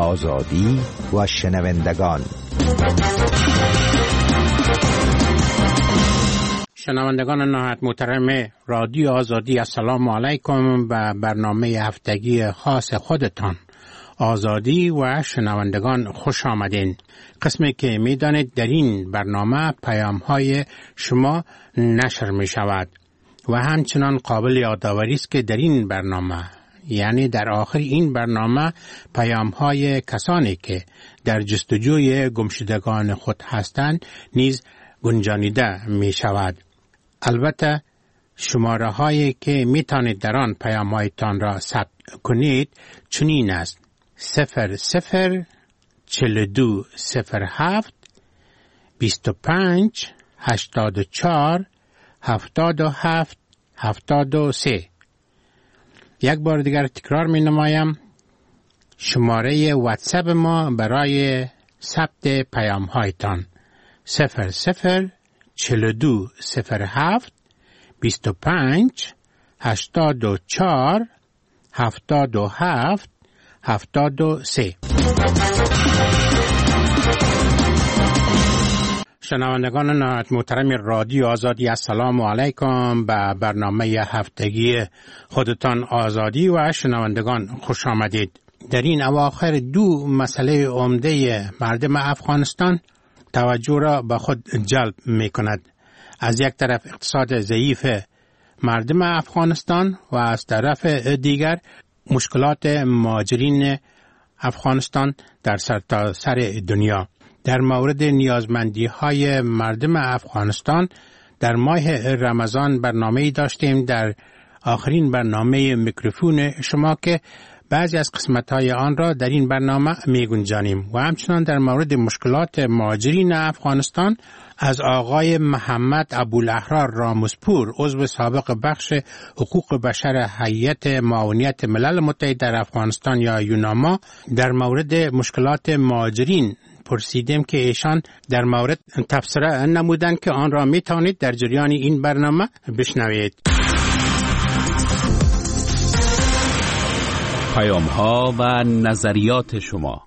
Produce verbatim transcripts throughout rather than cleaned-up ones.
آزادی و شنوندگان. شنوندگان نهایت محترم رادیو آزادی، السلام علیکم و برنامه هفتگی خاص خودتان آزادی و شنوندگان خوش آمدین. قسمی که می دانید در این برنامه پیام های شما نشر می شود و همچنان قابل یادآوری است که در این برنامه، یعنی در آخر این برنامه، پیام های کسانی که در جستجوی گمشدگان خود هستند نیز گنجانیده می شود. البته شماره هایی که می توانید در آن پیام هایتان را ثبت کنید چنین است: صفر صفر چل دو صفر هفت بیست و پنج هشتاد و چار هفتاد و هفت هفتاد و سه. یک بار دیگر تکرار می نمایم: شماره واتساپ ما برای ثبت پیام هایتان صفر صفر چل دو صفر هفت بیست و پنج هشتاد و چار هفتاد و هفت هفتاد و سه. شنوندگان نهایت محترم رادیو آزادی، السلام علیکم. به برنامه هفتگی خودتان آزادی و شنوندگان خوش آمدید. در این اواخر دو مسئله عمده مردم افغانستان توجه را به خود جلب می کند. از یک طرف اقتصاد ضعیف مردم افغانستان و از طرف دیگر مشکلات مهاجرین افغانستان در سرتاسر دنیا. در مورد نیازمندی های مردم افغانستان در ماه رمضان برنامه‌ای داشتیم، در آخرین برنامه میکروفون شما که بعضی از قسمت‌های آن را در این برنامه می‌گنجانیم و همچنان در مورد مشکلات مهاجرین افغانستان از آقای محمد ابوالاحرار راموسپور، عضو سابق بخش حقوق بشر هیئت معاونیت ملل متحد در افغانستان یا یوناما، در مورد مشکلات مهاجرین پرسیدیم که ایشان در مورد تفسیر نمودند که آن را می‌توانید در جریان این برنامه بشنوید. پیام ها و نظریات شما.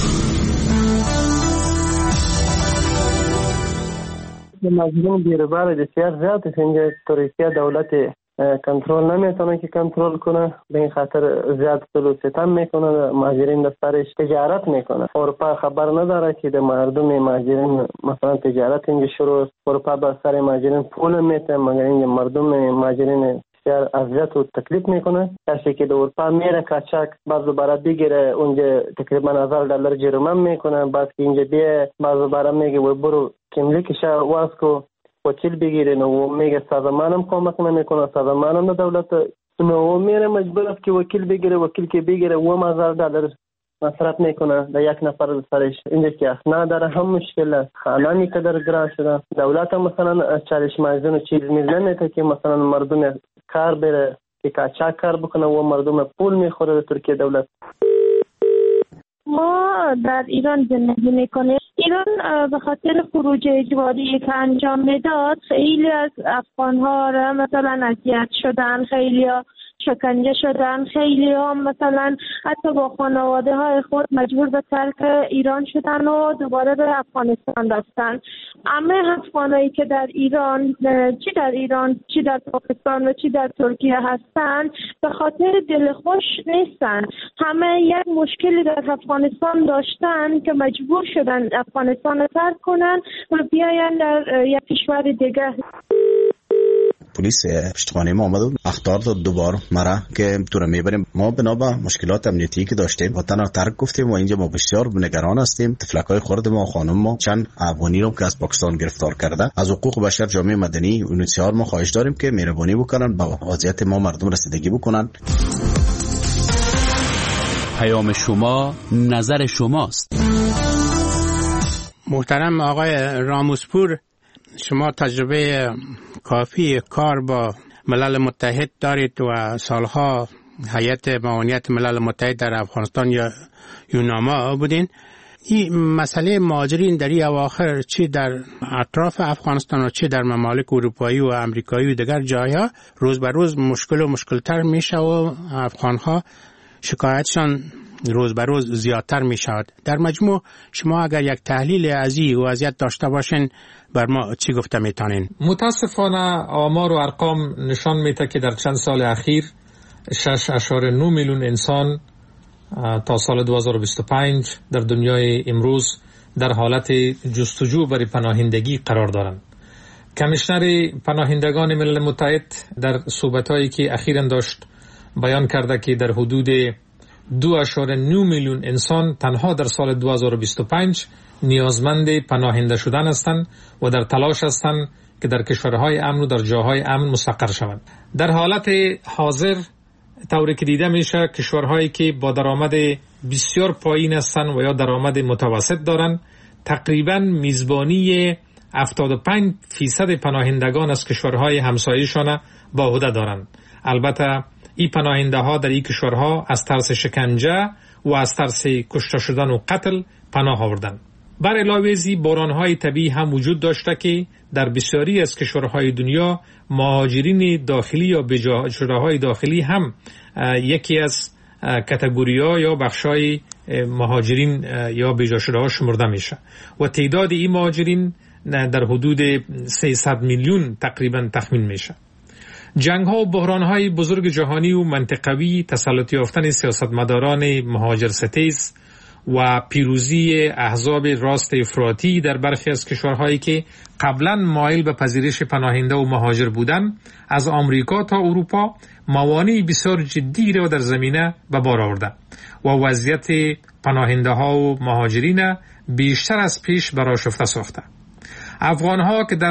مجموع بیروبار بسیار زیاد است. اینجا تروریستی دولت کنترل نمیتونه که کنترل کنه، به این خاطر زیاد ظلم ستم میکنه، مهاجرین در سرش تجارت میکنه. اروپا خبر نداره که در مردم مهاجرین مثلا تجارت اینجا شروع است. اروپا بر سر مهاجرین پول میته، مگر اینجا مردم مهاجرین بسیار اذیت و تکلیف میکنه. کسی که در اروپا میره کاچاک بعض برای بگیره اونجا تقریبا هزار دلار جریمه میکنه، بعد که اینجا بیه بعض برای میگه و برو کملیکش واس کو وکیل بگیره، نو میگه سازمانم کمک نمیکنه، سازمانم دولت، نو میره مجبور است که وکیل بگیره، وکیل که بگیره و هزار دلار مصرف میکنه در یک نفر سرش. اینجا که اخنا داره هم مشکل است، خانه قدر گران شده. دولت هم مثلا چالش مجزون چیز میزنه که مثلا مردم کار بره که کاچاک کار بکنه و مردم پول میخوره در ترکیه دولت. ما در ایران زندگی میکنیم. ایران به خاطر خروج اجباری که انجام میداد خیلی از افغان‌ها را مثلا اذیت شدن، خیلی ها شکنجه شدن، خیلی ها مثلا حتی با خانواده های خود مجبور به ترک ایران شدن و دوباره به افغانستان رفتن. همه افغانایی که در ایران، چی در ایران، چی در پاکستان و چی در ترکیه هستند، به خاطر دلخوش نیستن. همه یک مشکلی در افغانستان داشتن که مجبور شدن افغانستان رو ترک کنن و بیاین در یک کشور دیگه. پلیس پشتخانه ما آمد و اخطار داد دوبار مرا که تو رو میبریم. ما بنا به مشکلات امنیتی که داشتیم وطن رو ترک گفتیم و اینجا ما بسیار نگران هستیم. تفلکای خورد ما خانم ما چند افغانی رو که از پاکستان گرفتار کرده، از حقوق بشر، جامعه مدنی، اونسیار ما خواهش داریم که مهربانی بکنن با وضعیت ما مردم رسیدگی بکنن. پیام شما نظر شماست. محترم آقای راموسپور، شما تجربه کافی کار با ملل متحد دارید و سالها هیئت معاونیت ملل متحد در افغانستان یا یوناما بودین. این مسئله مهاجرین در این اواخر چی در اطراف افغانستان و چی در ممالک اروپایی و امریکایی و دیگر جاها روز به روز مشکل و مشکلتر میشه و افغانها شکایتشان روز به روز زیادتر می شود. در مجموع شما اگر یک تحلیل از این وضعیت داشته باشین بر ما چی گفته میتونین؟ متاسفانه آمار و ارقام نشان میده که در چند سال اخیر شش اشاره نه میلیون انسان تا سال دو هزار و بیست و پنج در دنیای امروز در حالت جستجو برای پناهندگی قرار دارند. کمیشنر پناهندگان ملل متحد در صحبت‌هایی که اخیراً داشت بیان کرده که در حدود دو اشاره نه میلیون انسان تنها در سال دو هزار و بیست و پنج نیازمند پناهنده شدن هستند و در تلاش هستند که در کشورهای امن و در جاهای امن مستقر شوند. در حالت حاضر طوری که دیده میشه کشورهایی که با درآمد بسیار پایین هستند و یا درآمد متوسط دارند تقریباً میزبانی هفتاد و پنج فیصد پناهندگان از کشورهای همسایه‌شان با عهده دارند. البته این پناهنده ها در این کشورها از ترس شکنجه و از ترس کشته شدن و قتل پناه آوردند. بر علاوه ازی بحران‌های طبیعی هم وجود داشته که در بسیاری از کشورهای دنیا مهاجرین داخلی یا بجا شده‌های داخلی هم یکی از کاتگوری‌ها یا بخش‌های مهاجرین یا بجا شده‌ها شمرده میشه و تعداد این مهاجرین در حدود سیصد میلیون تقریبا تخمین میشه. جنگ ها و بحران های بزرگ جهانی و منطقوی، تسلط یافتن سیاستمداران مهاجر ستیز و پیروزی احزاب راست افراطی در برخی از کشورهایی که قبلا مایل به پذیرش پناهنده و مهاجر بودند از آمریکا تا اروپا موانع بسیار جدی را در زمینه به بار آورده و وضعیت پناهنده ها و مهاجرین بیشتر از پیش برآشفته ساخته. افغان ها که در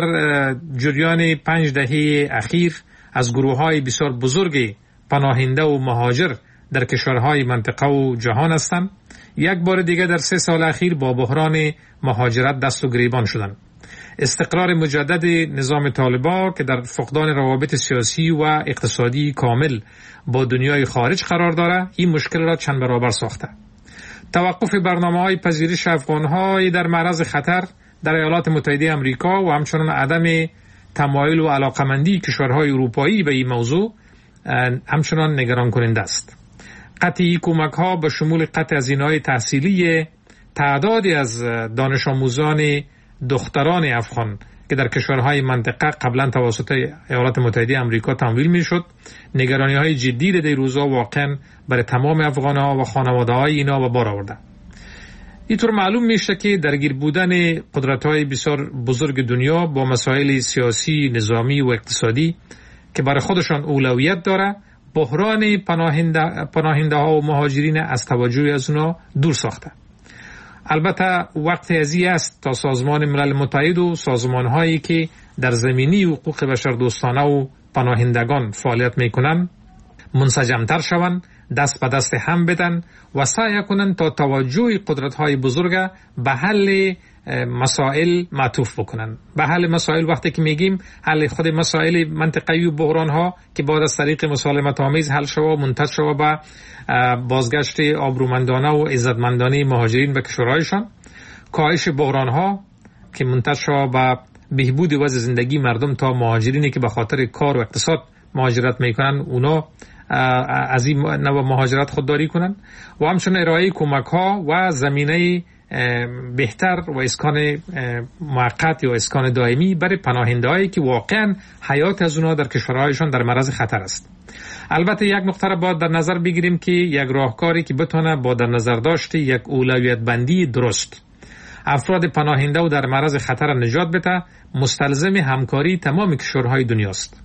جریان پنج دهه اخیر از گروه های بسیار بزرگ پناهنده و مهاجر در کشورهای منطقه و جهان هستند، یک بار دیگر در سه سال اخیر با بحران مهاجرت دست و گریبان شدند. استقرار مجدد نظام طالبان که در فقدان روابط سیاسی و اقتصادی کامل با دنیای خارج قرار داره این مشکل را چند برابر ساخته. توقف برنامه‌های پذیرش افغان‌های در معرض خطر در ایالات متحده آمریکا و همچنان عدم تمایل و علاقمندی کشورهای اروپایی به این موضوع همچنان نگران کننده است. قطع کمک ها به شمول قطع هزینه‌های تحصیلی تعدادی از دانش آموزان دختران افغان که در کشورهای منطقه قبلا توسط ایالات متحده آمریکا تمویل میشد، نگرانی های جدی در این روزها واقعا برای تمام افغان ها و خانواده های اینا به بار آورده. اینطور معلوم میشه که درگیر بودن قدرت‌های بسیار بزرگ دنیا با مسائل سیاسی، نظامی و اقتصادی که برای خودشان اولویت داره، بحران پناهنده پناهنده ها و مهاجرین از توجه از اونا دور ساخته. البته وقت ازی است تا سازمان ملل متحد و سازمان‌هایی که در زمینه حقوق بشردوستانه و پناهندگان فعالیت میکنند منسجمتر شوند، دست به دست هم بدن و سعی کنند تا توجه قدرت‌های بزرگ به حل مسائل معطوف بکنن. به حل مسائل وقتی که میگیم حل خود مسائل منطقه‌ای و بحران‌ها که بعد از طریق مسالمت آمیز حل شود و منتج شود به بازگشت آبرومندانه و عزتمندانه مهاجرین به کشورهایشان، کاهش بحران‌ها که منتج شود به بهبود وضع زندگی مردم تا مهاجرینی که به خاطر کار و اقتصاد مهاجرت میکنن اونا از این نوع مهاجرت خودداری کنن و همچنین ارائه کمک ها و زمینه بهتر و اسکان موقت یا اسکان دائمی برای پناهنده هایی که واقعا حیات از اونا در کشورهایشان در معرض خطر است. البته یک نکته را باید در نظر بگیریم که یک راهکاری که بتونه با در نظر داشت یک اولویت بندی درست افراد پناهنده و در معرض خطر نجات بده مستلزم همکاری تمام کشورهای دنیاست.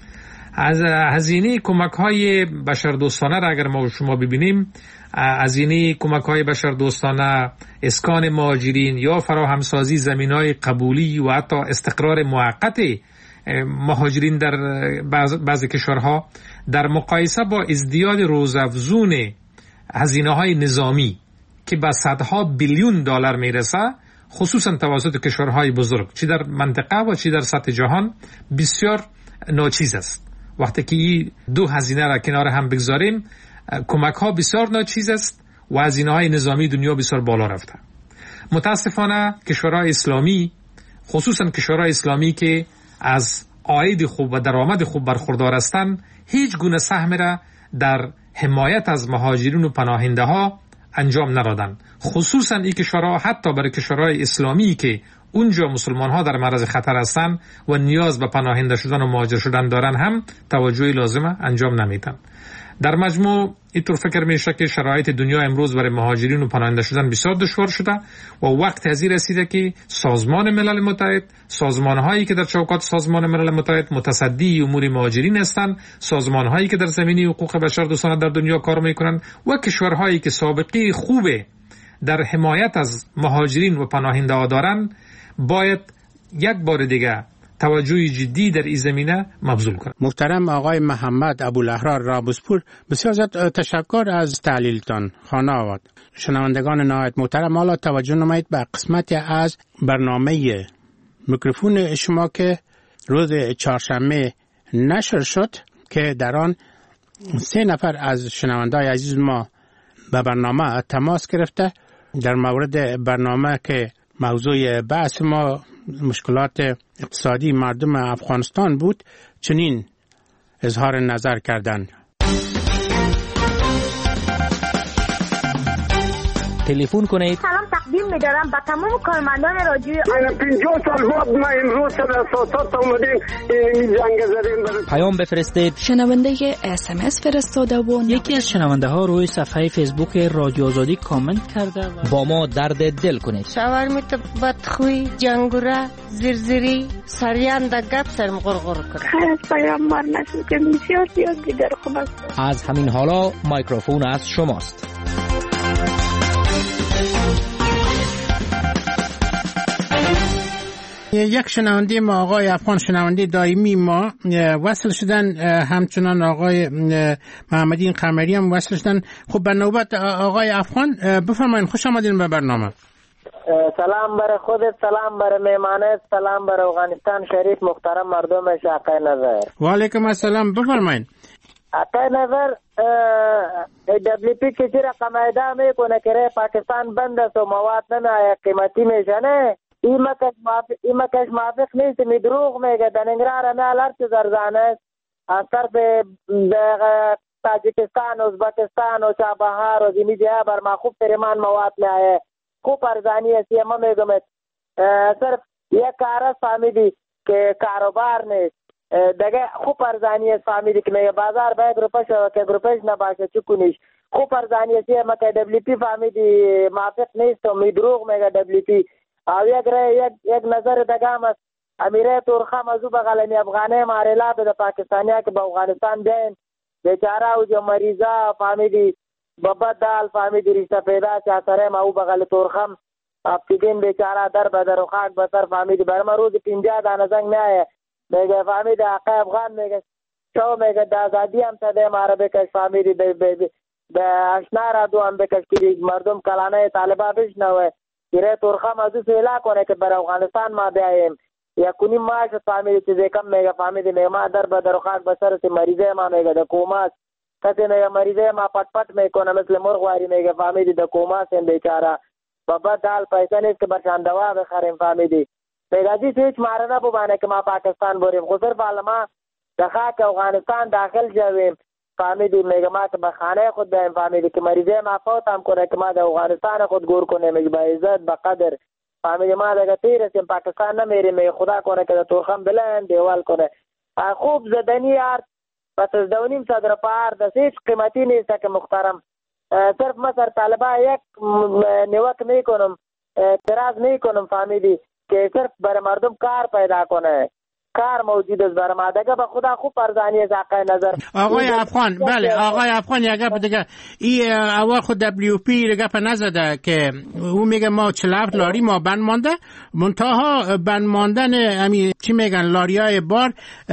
از هزینه کمک‌های بشردوستانه را اگر ما شما ببینیم، هزینه کمک‌های بشردوستانه، اسکان مهاجرین یا فراهمسازی زمین‌های قبولی و حتی استقرار موقت مهاجرین در بعض کشورها در مقایسه با ازدیاد روزافزون هزینه‌های نظامی که به صدها بیلیون دلار میرسه، خصوصا توسط کشورهای بزرگ چی در منطقه و چی در سطح جهان، بسیار ناچیز است. وقتی که این دو هزینه را کنار هم بگذاریم، کمک ها بسیار ناچیز است و هزینه های نظامی دنیا بسیار بالا رفته. متاسفانه کشورهای اسلامی، خصوصا کشورهای اسلامی که از عاید خوب و درآمد خوب برخوردار هستند، هیچ گونه سهم را در حمایت از مهاجرین و پناهنده ها انجام ندادن. خصوصا این کشورها، حتی برای کشورهای اسلامی که اونجا مسلمان ها در معرض خطر هستند و نیاز به پناهنده شدن و مهاجر شدن دارن، هم توجهی لازمه انجام نمیدن. در مجموع اینطور فکر میشه که شرایط دنیا امروز برای مهاجرین و پناهنده شدن بسیار دشوار شده و وقت از این رسیده که سازمان ملل متحد، سازمان هایی که در چوکات سازمان ملل متحد متصدی امور مهاجرین هستند، سازمان هایی که در زمینه حقوق بشر دوستانه در دنیا کار میکنن و کشورهایی که سابقه خوبه در حمایت از مهاجرین و پناهنده ها دارن، باید یک بار دیگه توجه جدی در این زمینه مبذول کنند. محترم آقای محمد ابوالاحرار رابوسپور، بسیار زیاد تشکر از تحلیلتان. خانه آباد شنوندگان نهایت محترم، حالا توجه نمایید به قسمتی از برنامه میکروفون شما که روز چهارشنبه نشر شد که در آن سه نفر از شنوندای عزیز ما به برنامه تماس گرفته در مورد برنامه که موضوع بحث ما مشکلات اقتصادی مردم افغانستان بود، چنین اظهار نظر کردند. تلفن کنید. سلام تقدیم می‌دارم به تمام کارمندان رادیو. من پنجاه سال بعد ما امروز در اساسات اومدیم این جنگ زدیم. پیام بفرستید. شنونده اس ام اس فرستاده و یکی از شنونده ها روی صفحه فیسبوک رادیو آزادی کامنت کرده و با ما درد دل کنید. شاورمیت بدخوی، جنگوره، زرزری، سریان د گپ سرم غرغر کنه. خیر پیام مار نشد که بسیار زیاد دیگر خوب است. از همین حالا میکروفون از شماست. یک شنونده ما آقای افغان، شنونده دائمی ما وصل شدن، همچنان آقای محمدین قمری هم وصل شدن. خب به نوبت آقای افغان بفرمایید، خوش آمدین به برنامه. سلام برای خودت، سلام برای میمانت، سلام برای افغانستان شریف، محترم مردم شاقه نظر. و علیکم السلام، بفرمایید. آقای نظر، دبلیو پی که چی رقم ایده میکنه که پاکستان بند است و مواد نمیآید قیمتی میشه نه؟ این مکش موافق نیست، می دروغ میگه. در ننگرهار همه الارچ زرزانه است از طرف تاجیکستان، ازبکستان و چابهار و زمین جای بر ما خوب تریمان مواد میآید، خوب ارزانی است. یه ما میگم صرف یک کار است فهمیدی که کاروبار نیست دیگه، خوب ارزانی است فهمیدی که میگه بازار باید گروپش و که گروپش نباشه چی کنیش، خوب ارزانی است. یه ما که دبلیو پی فهمیدی موافق نیست و می دروغ میگه دبلیو پی. او یک یک یک نظر دگام است امیره تورخم ازو بغلنی افغانه مارلا به پاکستانیا که به افغانستان دین بیچاره او جو مریضا فهمیدی بابا دال فهمیدی رشته پیدا چا سره ما او بغل تورخم افتیدین بیچاره در بدر و خاک بسر فهمیدی برما روز پنجاه دانه زنگ میایه میگه فهمیدی آقا افغان میگه شو میگه د آزادی هم تده ماره بکش فهمیدی د اشنا را دو هم بکش که مردم کلانه طالبا بشنوه ایره تورخم ازو سیلا کنه که بر افغانستان ما بیاییم یا کنیم ماش فهمیدی چیزی کم میگه فهمیدی میگه ما در بدر و خاک بسر سی مریضه ما میگه د کوماس کسی میگه مریضه ما پت پت میکنه مثل مرغواری میگه فهمیدی د کوماس هم بیچاره بابا دال پیسه نیست که برشان دوا بخریم فهمیدی میگه ازی هیچ ماره نبوبانه که ما پاکستان بریم خود صرف حالا ما د خاک افغانستان داخل شویم فهمیدی میگه ما که به خانه خود بیم فهمیدی که مریضه ما فوت هم کنه که ما در افغانستان خود گور کنه میگه با عزت با قدر فهمیدی ما دیگه تیرسیم پاکستان نمیریم میگه خدا کنه که در تورخم بلند دیوال کنه خوب زدنی یار پس از دونیم صدر پار دست هیچ قیمتی نیست که محترم صرف ما سر طالبا یک نیوک میکنم اعتراض میکنم فهمیدی که صرف برای مردم کار پیدا کنه، کار موجود است برای ما دیگه به خدا خوب ارزانی است. آقای نظر آقای افغان، بله آقای افغان یک گپ دیگه ای اول خود دبلیو پی گپ نزده که او میگه ما چهل و هفت لاری ما بند مانده، منتها بند ماندن همین چی میگن لاریای بار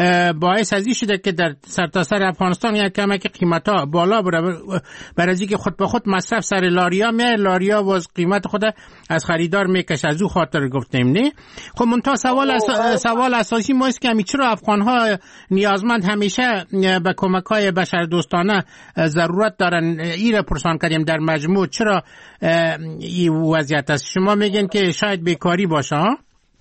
باعث از این شده که در سرتاسر افغانستان یک کمه که قیمتا بالا بره، برای اینکه خود به خود مصرف سر لاریا میاد، لاریا واز قیمت خود از خریدار میکشه، از او خاطر گفتیم نه. خب منتها سوال اس... سوال اساسی ما است که همی چرا افغان‌ها نیازمند همیشه به کمک‌های بشر دوستانه ضرورت دارن؟ این را پرسان کردیم در مجموع چرا این وضعیت است؟ شما میگین که شاید بیکاری باشه ها؟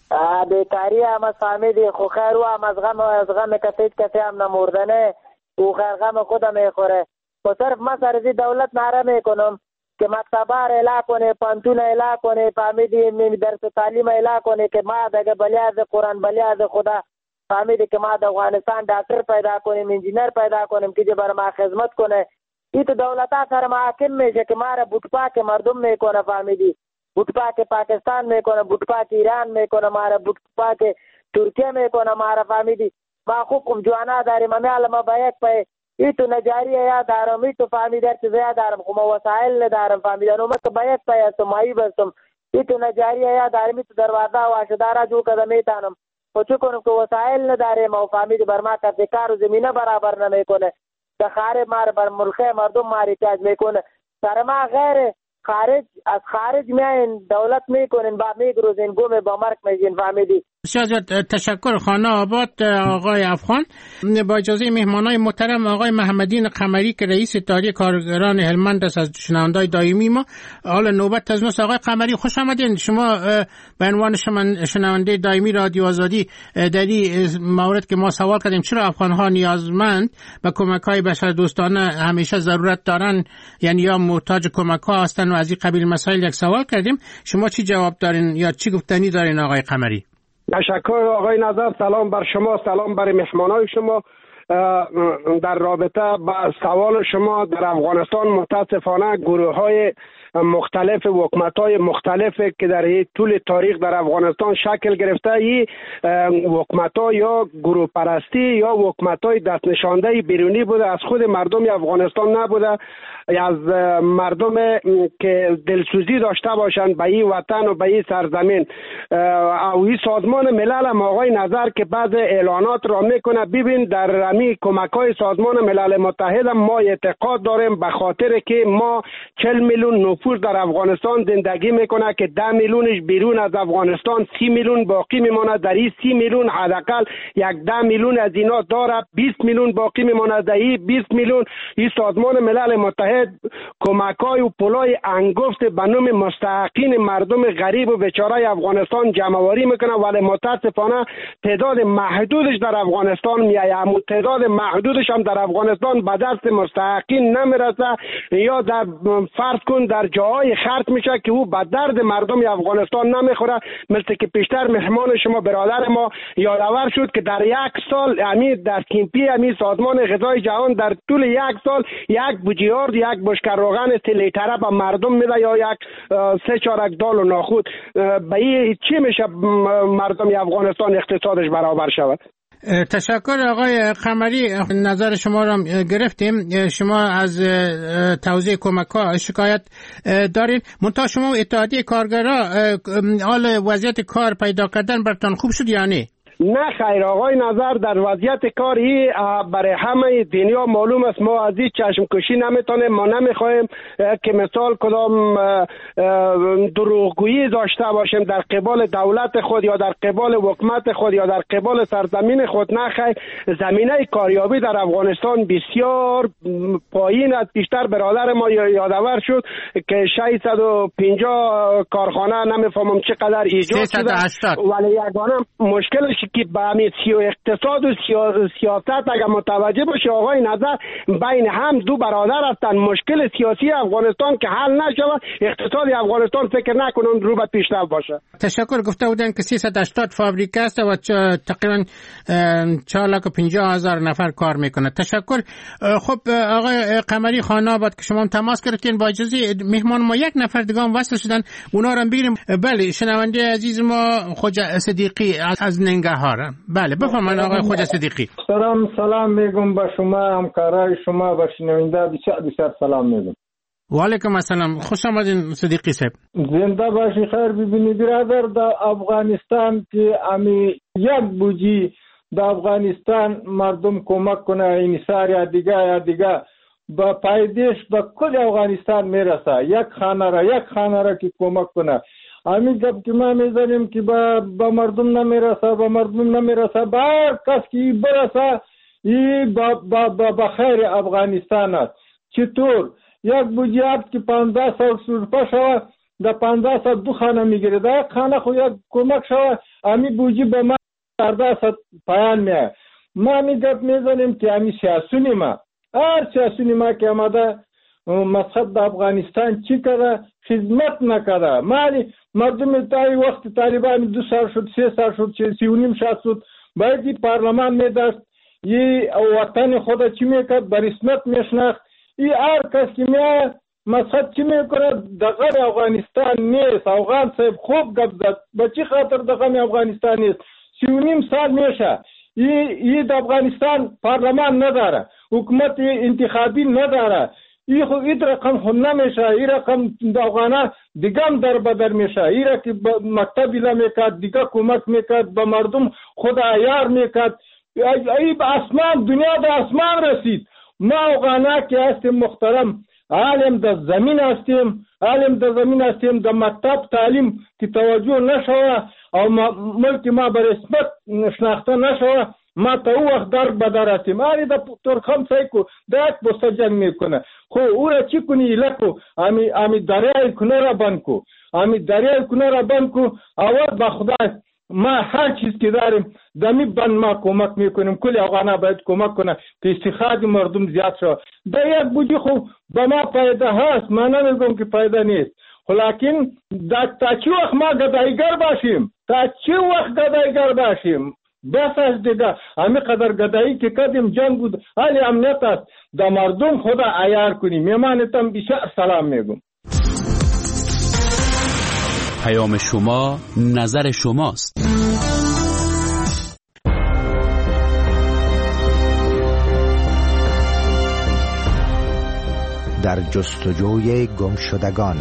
بیکاری هم از فهمیدی خو خیر و هم از غم از غم کسی کسی هم نموردنه او خیر غم خودم میخوره. خو صرف ما سرزی دولت ناره میکنم که مکتبه را اعلا کنه، پانتون اعلا کنه، فهمیدی درس تعلیم اعلا کنه که ما دیگه بلیاز قرآن بلیاز خدا فهمیدی که ما د افغانستان ډاکټر پیدا کنیم، انجینر پیدا کنیم که بر ما خدمت کنه. این تو دولتا سر محاکم میشه که ما را بوتپاک مردم میکنه، فهمیدی بوتپاک پاکستان میکنه، بوتپاک ایران میکنه، ما را بوتپاک ترکیه میکنه، ما را فهمیدی ما خوب کم جوانا داریم، ما علما باید پای ای تو نجاری یا دارم، ای تو فهمیدی چیزی دارم، خب وسایل ندارم، فهمیدی نو مت باید پای استم مایی بستم، ای تو نجاری یا دارم، ای تو دروازه واشدارا جو کده میتانم، خب چون کنم که وسایل نداریم و فهمیدی بر ما کسی کار و زمینه برابر نمیکنه، در خارج مار بر ملکه مردم ماری احتیاج میکنه، سر ما غیر خارج از خارج میاین دولت میکنین با میگروزین گوم با مرک میزین، فهمیدی. بسیار تشکر. خانه آباد آقای افغان. با اجازه مهمانای محترم آقای محمدین قمری که رئیس اتحادیه کارگران هلمند است از شنوندای دائمی ما، حالا نوبت از ماست. آقای قمری خوش آمدین. شما به عنوان شنونده دائمی رادیو آزادی در این مورد که ما سوال کردیم چرا افغان‌ها نیازمند به کمک‌های بشردوستانه همیشه ضرورت دارن، یعنی یا محتاج کمک‌ها هستن و از این قبیل مسائل یک سوال کردیم، شما چی جواب دارین یا چی گفتنی دارین آقای قمری؟ تشکر آقای نظر، سلام بر شما، سلام بر مهمانای شما. در رابطه با سوال شما، در افغانستان متاسفانه گروه های مختلف و حکومت‌های مختلف که در طول تاریخ در افغانستان شکل گرفته، این حکومت‌ها یا گروه پرستی یا حکومت‌های دست نشانده بیرونی بوده، از خود مردم افغانستان نبوده، از مردم که دلسوزی داشته باشند به این وطن و به این سرزمین. او این سازمان ملل هم آقای نظر که بعض اعلانات را میکنه، ببین در امی کمک‌های سازمان ملل متحد ما اعتقاد داریم به خاطر که ما چهل میلیون نفوس در افغانستان زندگی میکنه که ده میلیونش بیرون از افغانستان، سی میلیون باقی میمانه. در این سی میلیون حداقل یک ده میلیون از اینا داره، بیست میلیون باقی میمانه. در این بیست میلیون این سازمان ملل متحد کمک‌های و پولای انگفت به نام مستحقین مردم غریب و بیچاره افغانستان جمع‌آوری میکنه، ولی متاسفانه تعداد محدودش در افغانستان میایه، اما تعداد محدودش هم در افغانستان به دست مستحقین نمیرسه، یا در فرض کن در جاهای خرج میشه که او به درد مردم افغانستان نمیخوره. مثل که پیشتر مهمان شما برادر ما یادآور شد که در یک سال امی در کیمپی امی سازمان غذای جهان در طول یک سال یک بوجیارد یک بشکه روغن سی لیتره به مردم میده یا یک سه چارک دال و ناخود. به این چی میشه مردم افغانستان اقتصادش برابر شود؟ تشکر آقای قمری، نظر شما را گرفتیم. شما از توزیع کمک‌ها شکایت دارین، منتها شما اتحادیه کارگرها حال وضعیت کار پیدا کردن برتان خوب شد یا نه؟ نه خیر آقای نظر، در وضعیت کاری برای همه دنیا معلوم است، ما از این چشم کشی نمیتونیم، ما نمیخوایم که مثال کدام دروغگویی داشته باشیم در قبال دولت خود یا در قبال حکومت خود یا در قبال سرزمین خود. نه خیر، زمینه کاریابی در افغانستان بسیار پایین است. بیشتر برادر ما یادآور شد که ششصد و پنجاه کارخانه نمیفهمم چقدر ایجاد شده، ولی یگانه مشکلش که به همین اقتصاد و سیاست اگر متوجه باشه آقای نظر، بین هم دو برادر هستند. مشکل سیاسی افغانستان که حل نشود، اقتصاد افغانستان فکر نکنم رو به پیشرفت باشه. تشکر. گفته بودن که سیصد و هشتاد فابریکه است و تقریبا چهار لاخ و پنجاه هزار نفر کار میکنه. تشکر. خب آقای قمری خانه آباد که شما تماس گرفتین، با اجازه مهمان ما یک نفر دیگه هم وصل شدن، اونا رو بگیریم. بله، شنونده عزیز ما خواجه صدیقی از ننگرهار. بله بفرمایید آقای خواجه صدیقی. سلام سلام میگم به شما، همکارای شما، به شنونده بسیار بسیار سلام میگم. و علیکم السلام، خوش آمدین صدیقی صاحب. زنده باشی. خیر ببینید برادر، در افغانستان که امی یک بوجی در افغانستان مردم کمک کنه، این سال یا دیگه یا دیگه با پایدش به کل افغانستان میرسه. یک خانه را یک خانه را که کمک کنه، همین گپ که ما میزنیم که با, با مردم نمیرسه، با مردم نمیرسه، با هر کس که برسه این با, با, با, با خیر افغانستان است. چطور؟ یک بوجی عبد که پانزده سال سرپا شوه، در پانزده سال دو خانه میگیره، در یک خانه خو یک کمک شوه، همین بوجی به ما چهارده سال پایان میه. ما همین گپ میزنیم که همین سیاسونی ما، هر سیاسونی ما که آمده مقصد در افغانستان چی کرده؟ خدمت نکرده. مالی مردم تایی وقت طالبان دو سال شد، سه سال شد، سی و نیم سال شد، باید این پارلمان میداشت، این وطن خود چی میکرد؟ بر رسمیت میشناخت. این هر کس که میاد مقصد چی میکنه؟ دغه افغانستان نیست. افغان صاحب خوب گپ زد. به چی خاطر دغه افغانستان نیست؟ سی و نیم سال میشه این در افغانستان پارلمان نداره، حکومت انتخابی نداره. این خود این رقم خود نمیشه. این رقم در افغانان دیگه هم در بدر میشه. این را که مکتب ایلا میکرد، دیگه کمک میکرد، به مردم خود عیار میکرد. ای به اسمان، دنیا در اسمان رسید. ما افغانا که هستیم محترم، عالم در زمین هستیم، عالم در زمین هستیم، در مکتب تعلیم که توجه نشوه او ملک ما به رسمیت شناخته نشوه، ما تا او وقت در بدر هستیم. آری در ترخم سایکو در یک بسته جنگ میکنه. خو او را چی کنی ایلکو؟ امی, امی دریای کنه را بند کو، امی دریای کنه را بند کو. اول با خدا ما هر چیز که داریم دمی بند ما کمک میکنیم. کلی افغانا باید کمک کنه که استخراج مردم زیاد شد. در یک بودی خو به ما فایده هست، ما نمیگم که فایده نیست. لیکن تا چی وقت ما گدایگر باشیم؟ تا چی وقت گدایگر باشیم؟ بس از دیگه همین قدر گدایی که کردیم جنگ بود، حالی امنیت است. در مردم خدا عیار کنیم. میمانتم بسیار سلام میگم. پیام شما نظر شماست. در جستجوی گمشدگان.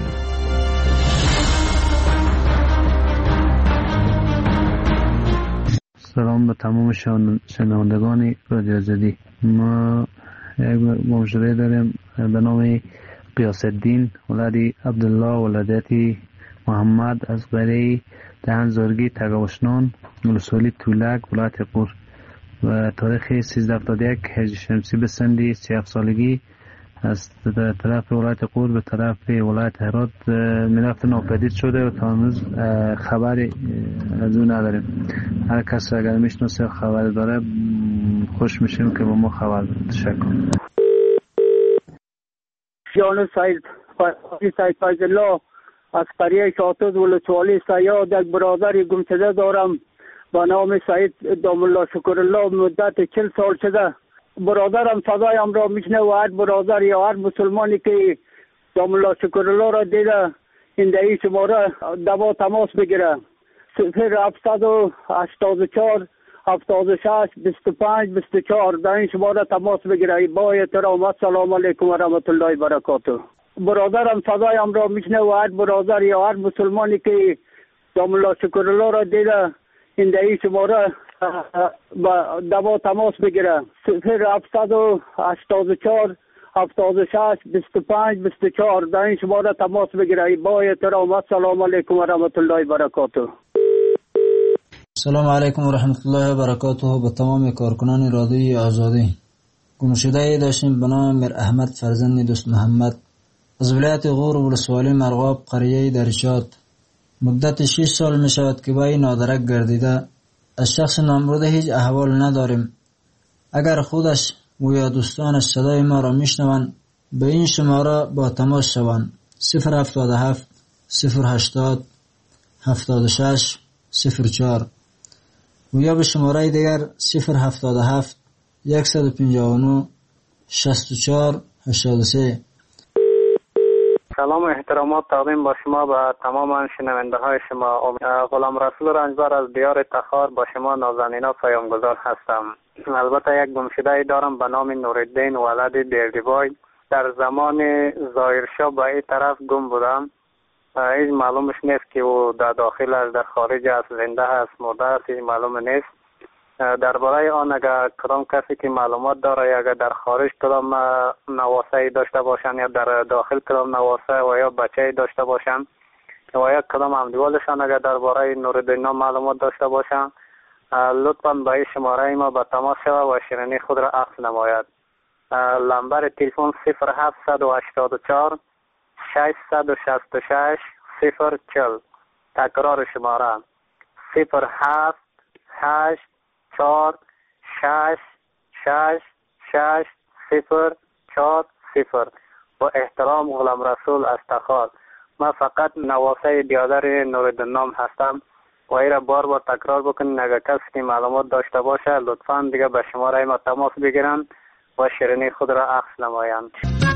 سلام به تمام شنوندگان رادیو آزادی. ما یک گمشده داریم به نام قیاس الدین ولدی عبدالله ولادتی محمد از قریه دهن زارگی تگاوشنان ولسوالی تولک ولایت قور و تاریخ سیزده هفتاد و یک هجری شمسی به سندی سی و هفت سالگی از طرف ولایت قور به طرف ولایت هرات میرفت ناپدید شده و تا هنوز خبری از اون نداریم. هر کس اگر میشناسه خبر داره خوش میشیم که با ما خبر بده. تشکر. جان سید سید فیض الله از قریه شاتوز ولسوالی سیاد یک برادر گمشده دارم با نام سید دام الله شکر الله. مدت چل سال شده برادرم صدایم را میشنه و هر برادر یا هر مسلمانی که دام الله شکر الله را دیده این دهی شماره دوا تماس بگیره. صفر هفتصد و هشتاد و چهار هفتاد و شش بیست و پنج بیست و چهار در این شماره تماس بگیره. با احترام السلام علیکم و رحمت الله و برکاته. برادرم صدایم را میشنه و هر برادر یا هر مسلمانی که دام الله شکر الله را دیده این دهی شماره با دوا تماس بگیره. صفر هفتصد و هشتاد و چهار هفتاد و شش بیست و پنج بیست و چهار در این شماره تماس بگیره. با احترام السلام علیکم و رحمت الله و برکاته. سلام علیکم و رحمت الله و برکاته. به تمام کارکنان رادیوی آزادی. گمشده داشتیم به نام میر احمد فرزند دوست محمد از ولایت غور ولسوالی مرغاب قریه درشاد. مدت شش سال می شود که با این نادرک گردیده. از شخص نامبرده هیچ احوال نداریم. اگر خودش و یا دوستانش صدای ما را میشنوند به این شماره با تماس شوند. صفر هفتاد و هفت صفر هشتاد هفتاد و شش صفر چهار و یا به شماره دیگر صفر هفتاد و هفت صد و پنجاه و نه شصت و چهار هشتاد و سه. سلام و احترامات تقدیم با شما به تمام شنونده های شما. غلام رسول رنجبر از دیار تخار با شما نازنینا پیامگذار هستم. البته یک گمشده دارم به نام نورالدین ولد بیردیبای. در زمان ظاهرشاه به این طرف گم بودم. هیچ معلومش نیست که او در داخل است در خارج است، زنده است مرده است، هیچ معلوم نیست. درباره آن اگر کدام کسی که معلومات داره یا اگر در خارج کدام نواسه داشته باشن یا در داخل کدام نواسه و یا بچه داشته باشن و یا کدام همدیوالشان اگر درباره نورالدین معلومات داشته باشن لطفاً به این شماره ما به تماس شود و شیرینی خود را عکس نماید. لمبر تلفن صفر هفتصد و هشتاد و چهار ششصد و شصت و شش صفر چهل. تکرار شماره صفر هفت هشت چهار شش شش شش صفر چهار صفر. با احترام غلام رسول از تخار. من فقط نواسه بیادر نورالدین نام هستم و ایره بار بار تکرار بکنین اگر کسی که معلومات داشته باشه لطفاً دیگه به شماره ما تماس بگیرن و شیرینی خود را عکس نمایند.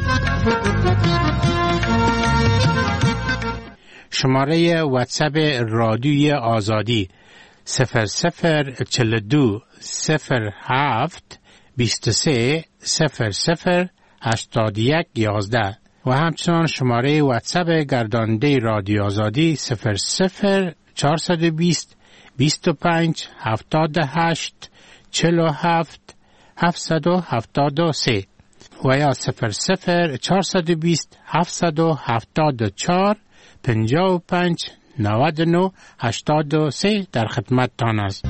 شماره واتساپ رادیوی آزادی صفر صفر چهل و دو صفر هفت بیست و سه صفر صفر هشتاد و یک یازده و همچنان شماره واتساپ گرداننده رادیو آزادی صفر صفر چهارصد و بیست بیست و پنج هفتاد و هشت چهل و هفت هفتصد و هفتاد و سه و یا صفر صفر چهارصد و بیست هفتصد و هفتاد و چهار پنجاه و پنج نود و نه هشتاد و سه در خدمت تان است.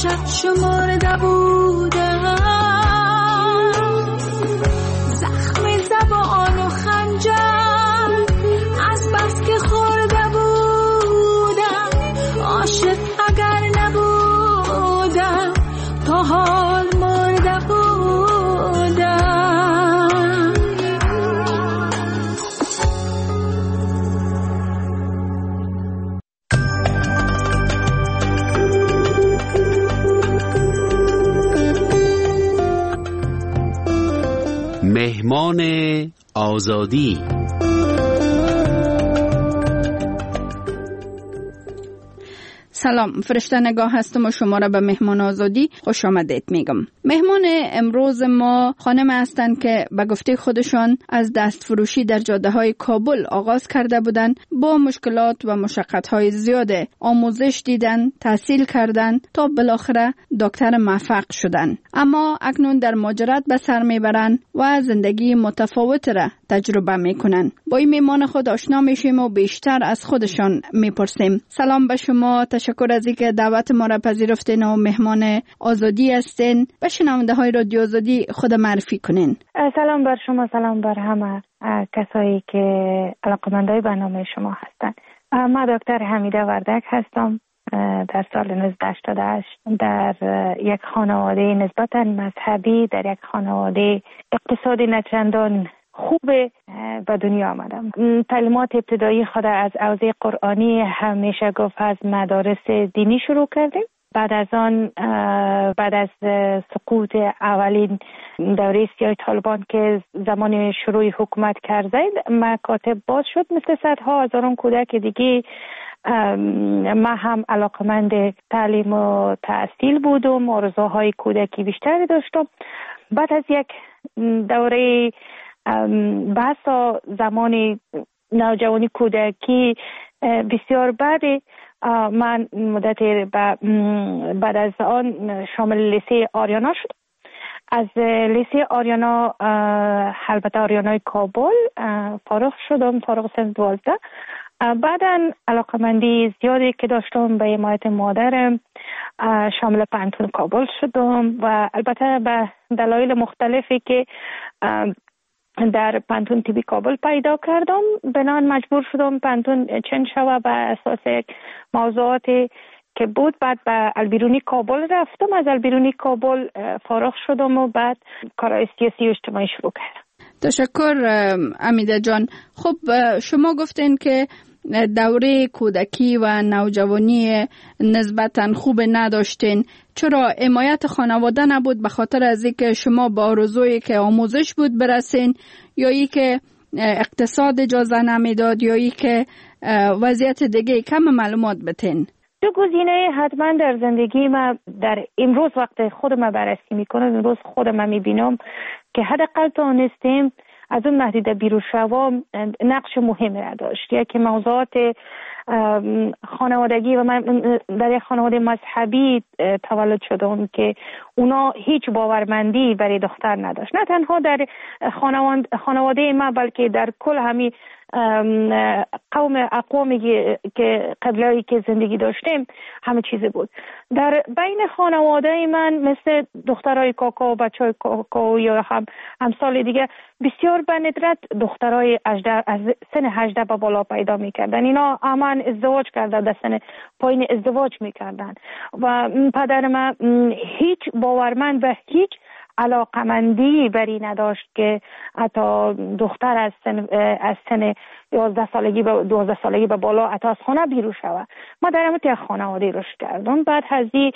شب شمرده بودم، زخم زبان و خنجر از بس که خورده بودم، عاشق اگر نبودم تا حال مرده بودم. مهمان آزادی. سلام، فرشته نگاه هستم و شما را به مهمان آزادی خوش آمدید میگم. مهمان امروز ما خانم هستند که به گفته خودشان از دست فروشی در جاده های کابل آغاز کرده بودند، با مشکلات و مشقت های زیاد آموزش دیدن، تحصیل کردن تا بالاخره دکتر موفق شدن. اما اکنون در مهاجرت به سر میبرند و زندگی متفاوت را تجربه میکنن. با این مهمان خود آشنا میشیم و بیشتر از خودشان میپرسیم. سلام به شما، تشکر از اینکه دعوت ما را پذیرفتین و مهمان آزادی هستین. به شنونده های رادیو آزادی خود معرفی کنین. سلام بر شما، سلام بر همه کسایی که علاقه‌مندای برنامه شما هستن. من دکتر حمیده وردک هستم. در سال نوزده هشتاد و هشت در یک خانواده نسبتاً مذهبی، در یک خانواده اقتصادی نچندان خوب به دنیا آمدم. تعلیمات ابتدایی خود از حوزه قرآنی همیشه گفت از مدارس دینی شروع کردیم. بعد از آن بعد از سقوط اولین دوره سیاه طالبان که زمان شروع حکومت کرده، مکاتب باز شد مثل صدها هزاران کودک دیگه. ما هم علاقمند تعلیم و تحصیل بودم، آرزوهای کودکی بیشتری داشتم. بعد از یک دوره بحثا زمان نوجوانی کودکی بسیار بعد، من مدت بعد از آن شامل لیسه آریانا شد. از لیسه آریانا، البته آریانای کابل، فارغ شدم، فارغ سن دوازده. بعدا علاقمندی زیادی که داشتم به حمایت مادرم شامل پانتون کابل شدم و البته به دلایل مختلفی که در پانتون تیبی کابل پیدا کردم، بنان مجبور شدم پانتون چند شوه به اساس موضوعاتی که بود. بعد به البیرونی کابل رفتم، از البیرونی کابل فارغ شدم و بعد کارهای سیاسی و اجتماعی شروع کردم. تشکر امیده جان. خب شما گفتین که دوره کودکی و نوجوانی نسبتاً خوب نداشتین. چرا حمایت خانواده نبود؟ به خاطر از اینکه شما با آرزویی که آموزش بود برسین، یا ای که اقتصاد اجازه نمیداد، یا ای که وضعیت دیگه؟ کم معلومات بتین. دو گزینه حتما در زندگی ما در امروز وقت خودم بررسی میکنم، امروز خودم میبینم که حداقل تونستیم از اون محدوده بیرون شوم نقش مهمی را داشت. یکی موضوعات خانوادگی و من در یک خانواده مذهبی تولد شدم که اونا هیچ باورمندی برای دختر نداشت، نه تنها در خانواده ما بلکه در کل همین قوم اقوامی که قبلایی که زندگی داشتیم همه چیزی بود. در بین خانواده من مثل دخترای کاکا و بچهای کاکا یا هم همسال دیگه بسیار به ندرت دخترای از سن هجده به بالا پیدا میکردن. اینا همان ازدواج کرده، در سن پایین ازدواج میکردن و پدر من هیچ باورمند و هیچ علاقمندی بری نداشت که حتی دختر از سن از سن یازده سالگی به دوازده سالگی به بالا حتی از خانه بیرون شود. ما در همین خانواده رشد کردم. بعد از این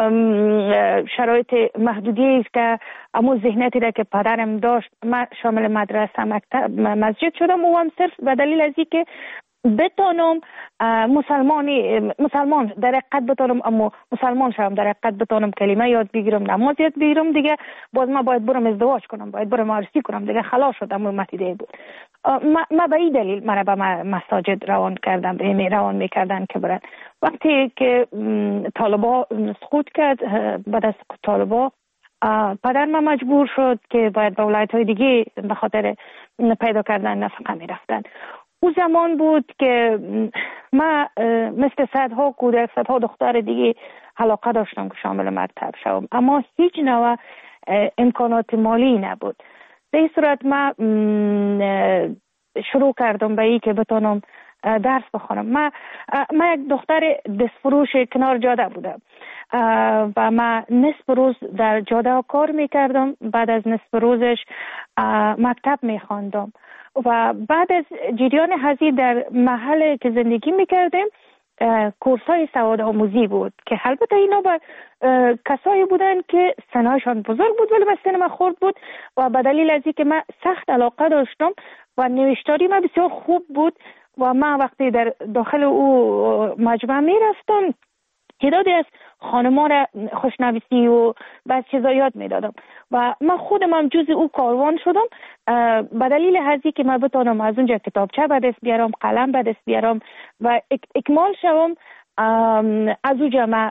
شرایط محدودی است که امو ذهنیتی را که پدرم داشت، من شامل مدرسه مکتب مسجد شدم و هم صرف به دلیل از اینکه بتونم مسلمانی مسلمان در حقیقت بتونم، اما مسلمان شدم در حقیقت بتونم کلمه یاد بگیرم، نماز یاد بگیرم، دیگه باز ما باید برم ازدواج کنم، باید برم عروسی کنم، دیگه خلاص شدم. اون متیده بود. ما, ما به این دلیل مرا به مساجد روان کردم، به می روان میکردن که برن. وقتی که طالبا سقوط کرد، بعد از سقوط طالبا پدر من مجبور شد که باید به ولایت های دیگه به خاطر پیدا کردن نفقه می رفتن. او زمان بود که من مثل صدها کودک صدها دختر دیگه علاقه داشتم که شامل مکتب شوم، اما هیچ نوع امکانات مالی نبود. به این صورت من شروع کردم به این که بتونم درس بخونم. من من یک دختر دستفروش کنار جاده بودم و من نصف روز در جاده کار میکردم، بعد از نصف روزش مکتب میخواندم و بعد از جریان هزی در محل که زندگی میکردیم کورس های سواد آموزی بود که البته اینا با کسایی بودن که سنایشان بزرگ بود ولی به سن من خورد بود و به دلیل از اینکه من سخت علاقه داشتم و نوشتاری من بسیار خوب بود و من وقتی در داخل او مجمع می رفتم تعدادی از خانمان را خوشنویسی و بعض چیزا یاد می دادم و من خودم هم جز او کاروان شدم به دلیل هزی که من بتانم از اونجا کتابچه به دست بیارم، قلم به دست بیارم و اک اکمال شوم. از اونجا من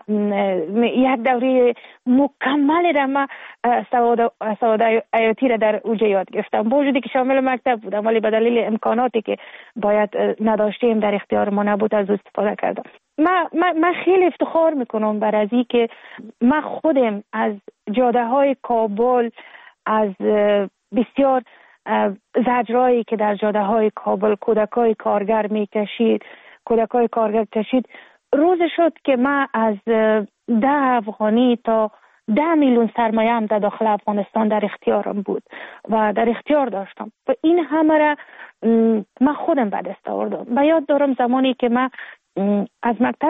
یک دوره مکمل را من سواد سواد حیاتی را در اونجا یاد گرفتم، با وجودی که شامل مکتب بودم ولی به دلیل امکاناتی که باید نداشتیم در اختیار ما نبود از استفاده کردم. من, من, من خیلی افتخار میکنم بر از این که من خودم از جاده های کابل، از بسیار زجرایی که در جاده های کابل کودکای کارگر میکشید کودکای کارگر کشید روز شد که من از ده افغانی تا ده میلیون سرمایه هم در داخل افغانستان در اختیارم بود و در اختیار داشتم و این همه را من خودم به دست آوردم. و یاد دارم زمانی که من از مکتب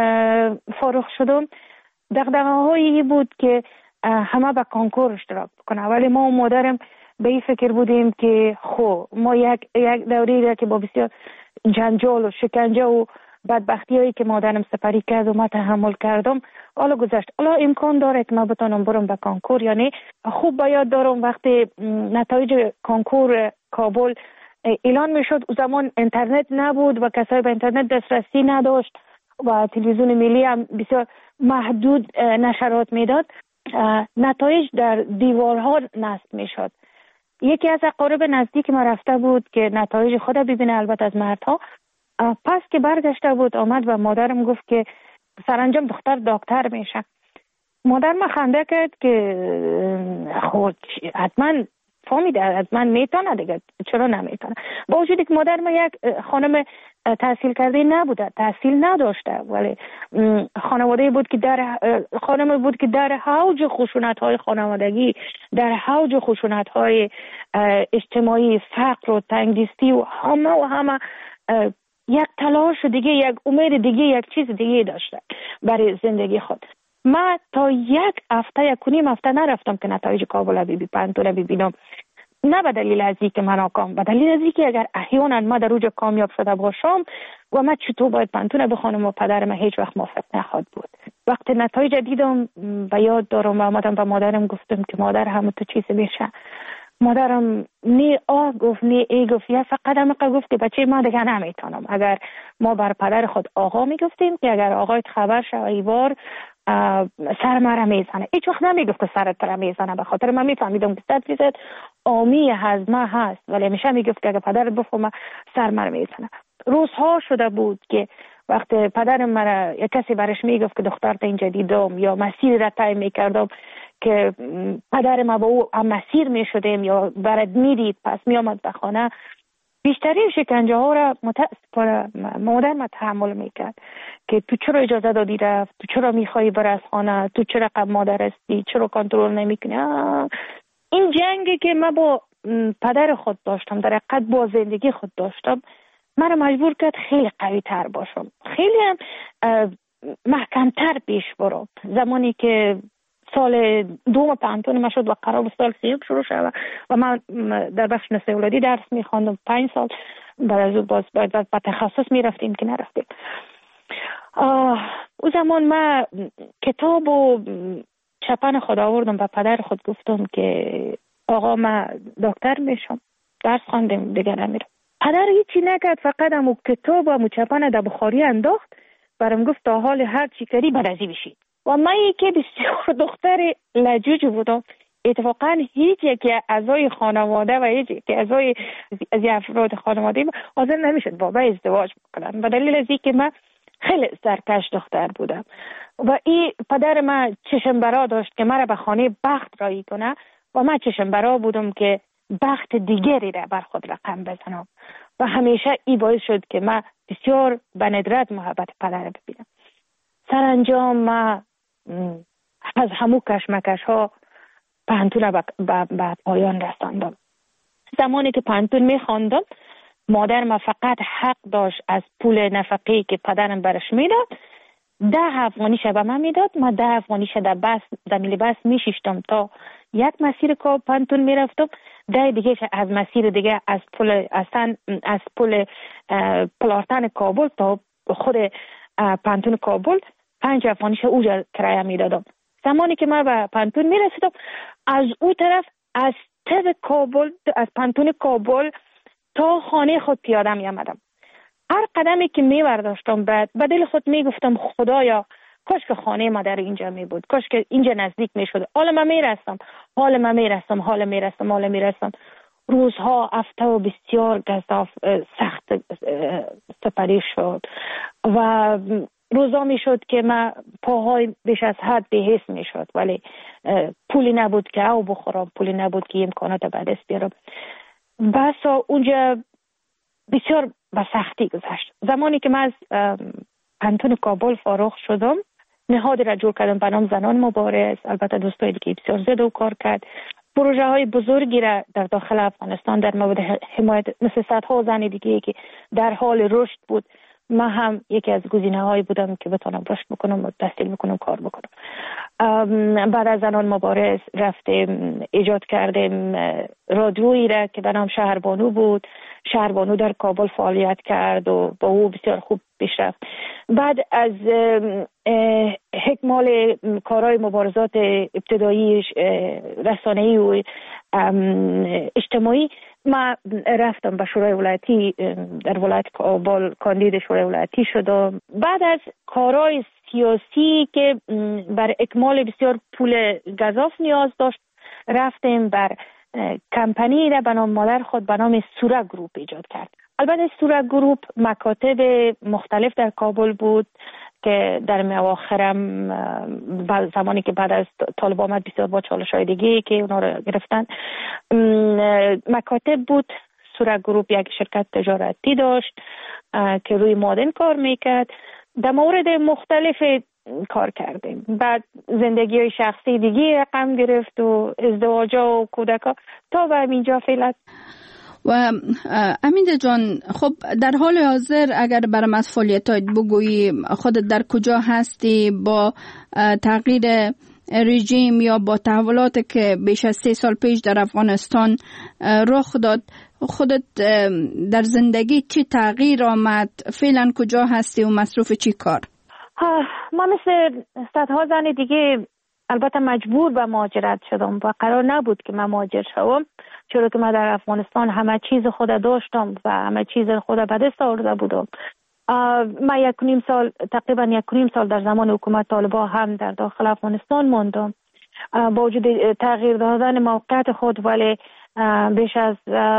فارغ شدم دغدغه‌هایی بود که همه به کنکور اشتراک بکنه، ولی ما و مادرم به این فکر بودیم که خب ما یک یک دوری را که با بسیار جنجال و شکنجه و بدبختی هایی که مادرم سپری کرد و ما تحمل کردم حالا گذشت، حالا امکان داره که ما بتونم برم به کنکور. یعنی خوب به یاد دارم وقتی نتایج کنکور کابل اعلان میشد، او زمان اینترنت نبود و کسایی به اینترنت دسترسی نداشت و تلویزیون ملی هم بسیار محدود نشرات میداد، نتایج در دیوارها نصب میشد. یکی از اقارب نزدیک ما رفته بود که نتایج خود ببینه، البته از مردها. پس که برگشته بود آمد و مادرم گفت که سرانجام دختر دکتر میشه. مادر ما خنده کرد که خود حتما فهمیده حتما میتونه دیگه، چرا نمیتونه؟ با وجودی که مادر ما یک خانم تحصیل کرده نبوده، تحصیل نداشته، ولی خانواده بود که در خانم بود که در حوج خشونت های خانوادگی، در حوج خشونت های اجتماعی، فقر و تنگدستی و همه و همه یک تلاش دیگه، یک امید دیگه، یک چیز دیگه داشته برای زندگی خود. من تا یک هفته یک کنیم هفته نرفتم که نتایج کابل بی بی پنتون ببینم، نه به دلیل از اینکه من ناکام، به دلیل از اینکه اگر احیانا ما در اوج کامیاب شده باشم و من چطور باید پنتون بخونم و پدرم هیچ وقت موافق نخواهد بود. وقتی نتایج دیدم به یاد دارم و آمدم به مادرم گفتم که مادر همه تو چیز میشه. مادرم نی آه گفت نی ای گفت، یا فقط هم گفت که بچه ما دیگه نمیتونم. اگر ما بر پدر خود آقا میگفتیم که اگر آقایت خبر شد ایوار سر مرا میزنه، هیچ وقت نمیگفت که سرت را میزنه، به خاطر من میفهمیدم که صد فیصد آمی هضمه هست، ولی همیشه میگفت که اگر پدرت بفهمه سر مرا میزنه. روزها شده بود که وقت پدرم مرا یک کسی برش میگفت که دختر تا اینجا دیدم یا مسیر را طی میکردم که پدر ما با او هم مسیر میشدیم یا برد میدید پس میامد به خانه، بیشترین شکنجه ها را متاسفانه مادر ما تحمل میکرد که تو چرا اجازه دادی رفت، تو چرا میخوایی بر از خانه، تو چرا قبل مادر هستی، چرا کنترل نمیکنی. این جنگی که من با پدر خود داشتم، در حقیقت با زندگی خود داشتم، من مجبور کرد خیلی قوی تر باشم، خیلی هم محکمتر پیش برم. زمانی که سال دوم پانتون ما شد و قرار سال سیوم شروع شد و من در بخش نسل اولادی درس میخواندم پنج سال، بعد از اون باز باید با تخصص میرفتیم که نرفتیم. او زمان من کتاب و چپن خود آوردم و پدر خود گفتم که آقا من دکتر میشم، درس خواندم دیگه نمیرم. پدر هیچی نکرد، فقط همو کتاب و همو چپن در بخاری انداخت، برام گفت تا حال هر چی کردی برازی بشید. و من که بسیار دختر لجوج بودم، اتفاقا هیچ یک اعضای خانواده و هیچ یک اعضای از افراد خانواده حاضر نمیشد با من ازدواج بکنن، به دلیل از اینکه من خیلی سرکش دختر بودم و این پدر من چشم برا داشت که مرا به خانه بخت رایی کنه و من چشم برا بودم که بخت دیگری را بر خود رقم بزنم و همیشه این باعث شد که من بسیار به ندرت محبت پدر ببینم. سرانجام من از همو کشمکش ها پانتون را به پایان رساندم. زمانی که پانتون می خواندم مادر ما فقط حق داشت از پول نفقه‌ای که پدرم برش میداد ده افغانی به من میداد. ما ده افغانی در بس در میلی بس میشیشتم تا یک مسیر که پانتون میرفتم، ده دیگه از مسیر دیگه از پل اصلا از پل پلارتن کابل تا خود پانتون کابل پنج افغانیش اوجا کرایه میدادم. زمانی که من به پانتون میرسیدم از او طرف از تب کابل از پانتون کابل تا خانه خود پیاده می آمدم. هر قدمی که می برداشتم بعد به دل خود می گفتم خدایا کاش که خانه ما در اینجا می بود، کاش که اینجا نزدیک می شد. حالا من می رستم حالا من می رستم حالا می رستم حالا می رستم روزها هفته و بسیار گزاف سخت سپری شد و روزا می شد که من پاهای بیش از حد بی‌حس می شد، ولی پولی نبود که او بخورم، پولی نبود که امکانات به دست بیارم. بسا اونجا بسیار به سختی گذشت. زمانی که من از پانتون کابل فارغ شدم نهادی را جور کردم به نام زنان مبارز. البته دوستایی که بسیار زیاده و کار کرد، پروژه های بزرگی را در داخل افغانستان در مورد حمایت مثل صدها زن دیگه که در حال رشد بود، من هم یکی از گزینه هایی بودم که بتونم رشد بکنم و تحصیل بکنم کار بکنم. بعد از زنان مبارز رفتیم ایجاد کردیم رادیویی را که به نام شهربانو بود. شهربانو در کابل فعالیت کرد و با او بسیار خوب پیش رفت. بعد از اکمال کارهای مبارزات ابتدایی رسانه‌ای و اجتماعی ما رفتم به شورای ولایتی در ولایت کابل کاندید شورای ولایتی شدم. بعد از کارهای سیاسی که بر اکمال بسیار پول گزاف نیاز داشت رفتیم بر کمپانی را به نام مادر خود به نام سورا گروپ ایجاد کرد. البته سورا گروپ مکاتب مختلف در کابل بود که در مواخرم زمانی که بعد از طالب آمد بسیار با چالش‌های دیگه که اونا رو گرفتن مکاتب بود. سورا گروپ یک شرکت تجارتی داشت که روی مادن کار میکرد. در مورد مختلف کار کردیم. بعد زندگی های شخصی دیگه رقم گرفت و ازدواجا و کودکا تا به اینجا فعلا. و امینده جان، خب در حال حاضر اگر برام از فعالیتات بگویی خودت در کجا هستی با تغییر رژیم یا با تحولاتی که بیش از سه سال پیش در افغانستان رخ داد، خودت در زندگی چی تغییر آمد؟ فعلا کجا هستی و مصروف چی کار؟ ما مثل صدها زن دیگه البته مجبور به مهاجرت شدم و قرار نبود که من مهاجر شوم، چرا که من در افغانستان همه چیز خود داشتم و همه چیز خود به دست آورده بودم. من یک نیم سال تقریبا یک نیم سال در زمان حکومت طالبان هم در داخل افغانستان ماندم. با وجود تغییر دادن موقعیت خود ولی بیش از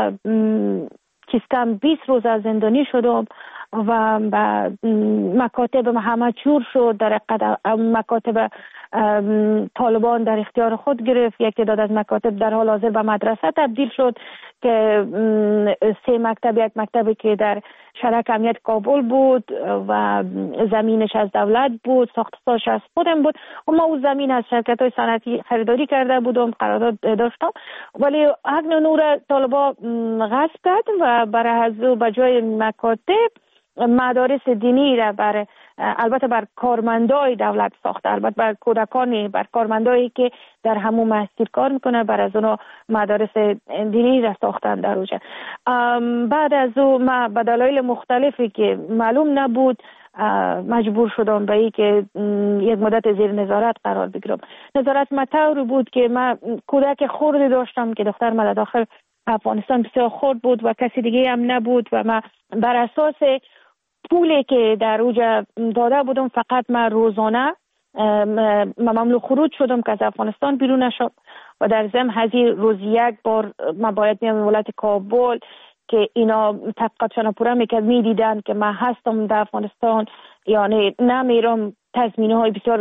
کم بیست روز از زندانی شدم و مکاتب همه چور شد. در مکاتب طالبان در اختیار خود گرفت. یک تعداد از مکاتب در حال حاضر به مدرسه تبدیل شد که سه مکتب، یک مکتبی که در شرک امنیت کابل بود و زمینش از دولت بود، ساختش از خودم بود و ما اون زمین از شرکت های صنعتی خریداری کرده بودم، قرارداد داشتم، ولی حق نور طالبان غصب کرد و برای از به جای مکاتب مدارس دینی را بر البته بر کارمندای دولت ساخته، البته بر کودکانی، بر کارمندایی که در همون مسجد کار میکنه، بر از اونها مدارس دینی را ساختن در اونجا. بعد از اون ما به دلایل مختلفی که معلوم نبود مجبور شدم به این که یک مدت زیر نظارت قرار بگیرم. نظارت مطور بود که من کودک خردی داشتم که دختر من داخل افغانستان بسیار خرد بود و کسی دیگه هم نبود و من بر اساس پولی که در اوجا داده بودم فقط من روزانه مملو خروج شدم که از افغانستان بیرون نشم و در ضمن هزی روز یک بار من باید میام ولایت کابل که اینا تحقیقاتشان پورا میکرد میدیدن که من هستم در افغانستان، یعنی نمیرم. تضمینه های بسیار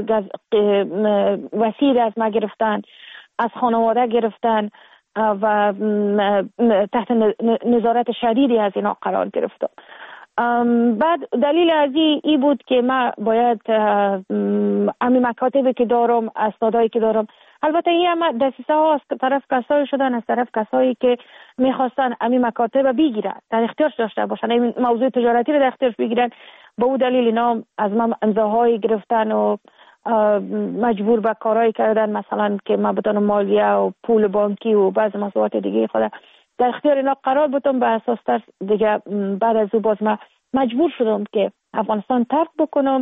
وسیع از ما گرفتن، از خانواده گرفتن و تحت نظارت شدیدی از اینا قرار گرفتم. بعد دلیل از ای بود که من باید امی مکاتبی که دارم، اسنادایی که دارم، البته این هم دسیسه ها از طرف کسایی شدن، از طرف کسایی که میخواستن امی مکاتب بگیرن، در اختیارش داشته باشن، این موضوع تجارتی رو در اختیارش بگیرن. به اون دلیل اینا از من امضاهایی گرفتن و مجبور به کارهایی کردن، مثلا که من بتونم مالیه و پول بانکی و بعض مسئولیت دیگه خود در اختیار اینا قرار بدم. به اساس تر دیگه بعد از او باز من مجبور شدم که افغانستان ترک بکنم.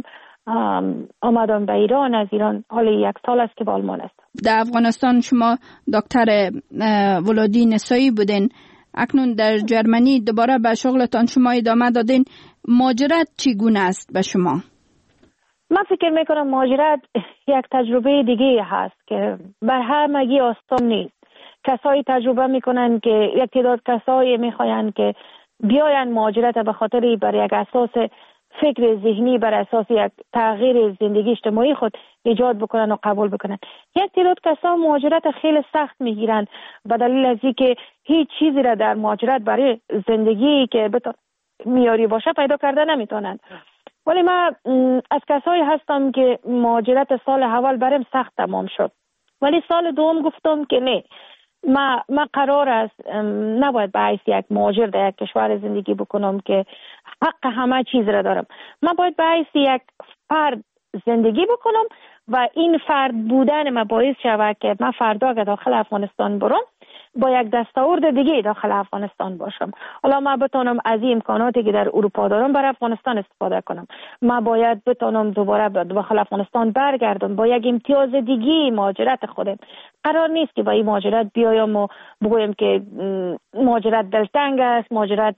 آمدم به ایران، از ایران حالا یک سال است که به آلمان هستم. در افغانستان شما دکتر ولادی نسایی بودین، اکنون در جرمنی دوباره به شغلتان شما ادامه دادین. مهاجرت چگونه است به شما؟ من فکر میکنم مهاجرت یک تجربه دیگه هست که بر همگی آسان نیست. کسایی تجربه میکنن که یک تعداد کسایی میخواین که بیاین مهاجرت به خاطر بر یک اساس فکر ذهنی، بر اساس یک تغییر زندگی اجتماعی خود ایجاد بکنن و قبول بکنن. یک تعداد کسا مهاجرت خیلی سخت میگیرن به دلیل از اینکه هیچ چیزی را در مهاجرت برای زندگی که بتونه میاری باشه پیدا کرده نمیتونن. ولی من از کسایی هستم که مهاجرت سال اول برام سخت تمام شد، ولی سال دوم گفتم که نه، ما ما قرار است نباید به حیث یک مهاجر در یک کشور زندگی بکنم که حق همه چیز را دارم. من باید به حیث یک فرد زندگی بکنم و این فرد بودن ما باعث شود که من فردا که داخل افغانستان برم با یک دستاورد دیگه داخل افغانستان باشم. حالا من بتونم از این امکاناتی که در اروپا دارم بر افغانستان استفاده کنم. من باید بتونم دوباره داخل افغانستان برگردم با یک امتیاز دیگه مهاجرت خودم. قرار نیست که با این مهاجرت بیایم و بگویم که مهاجرت دلتنگ است، مهاجرت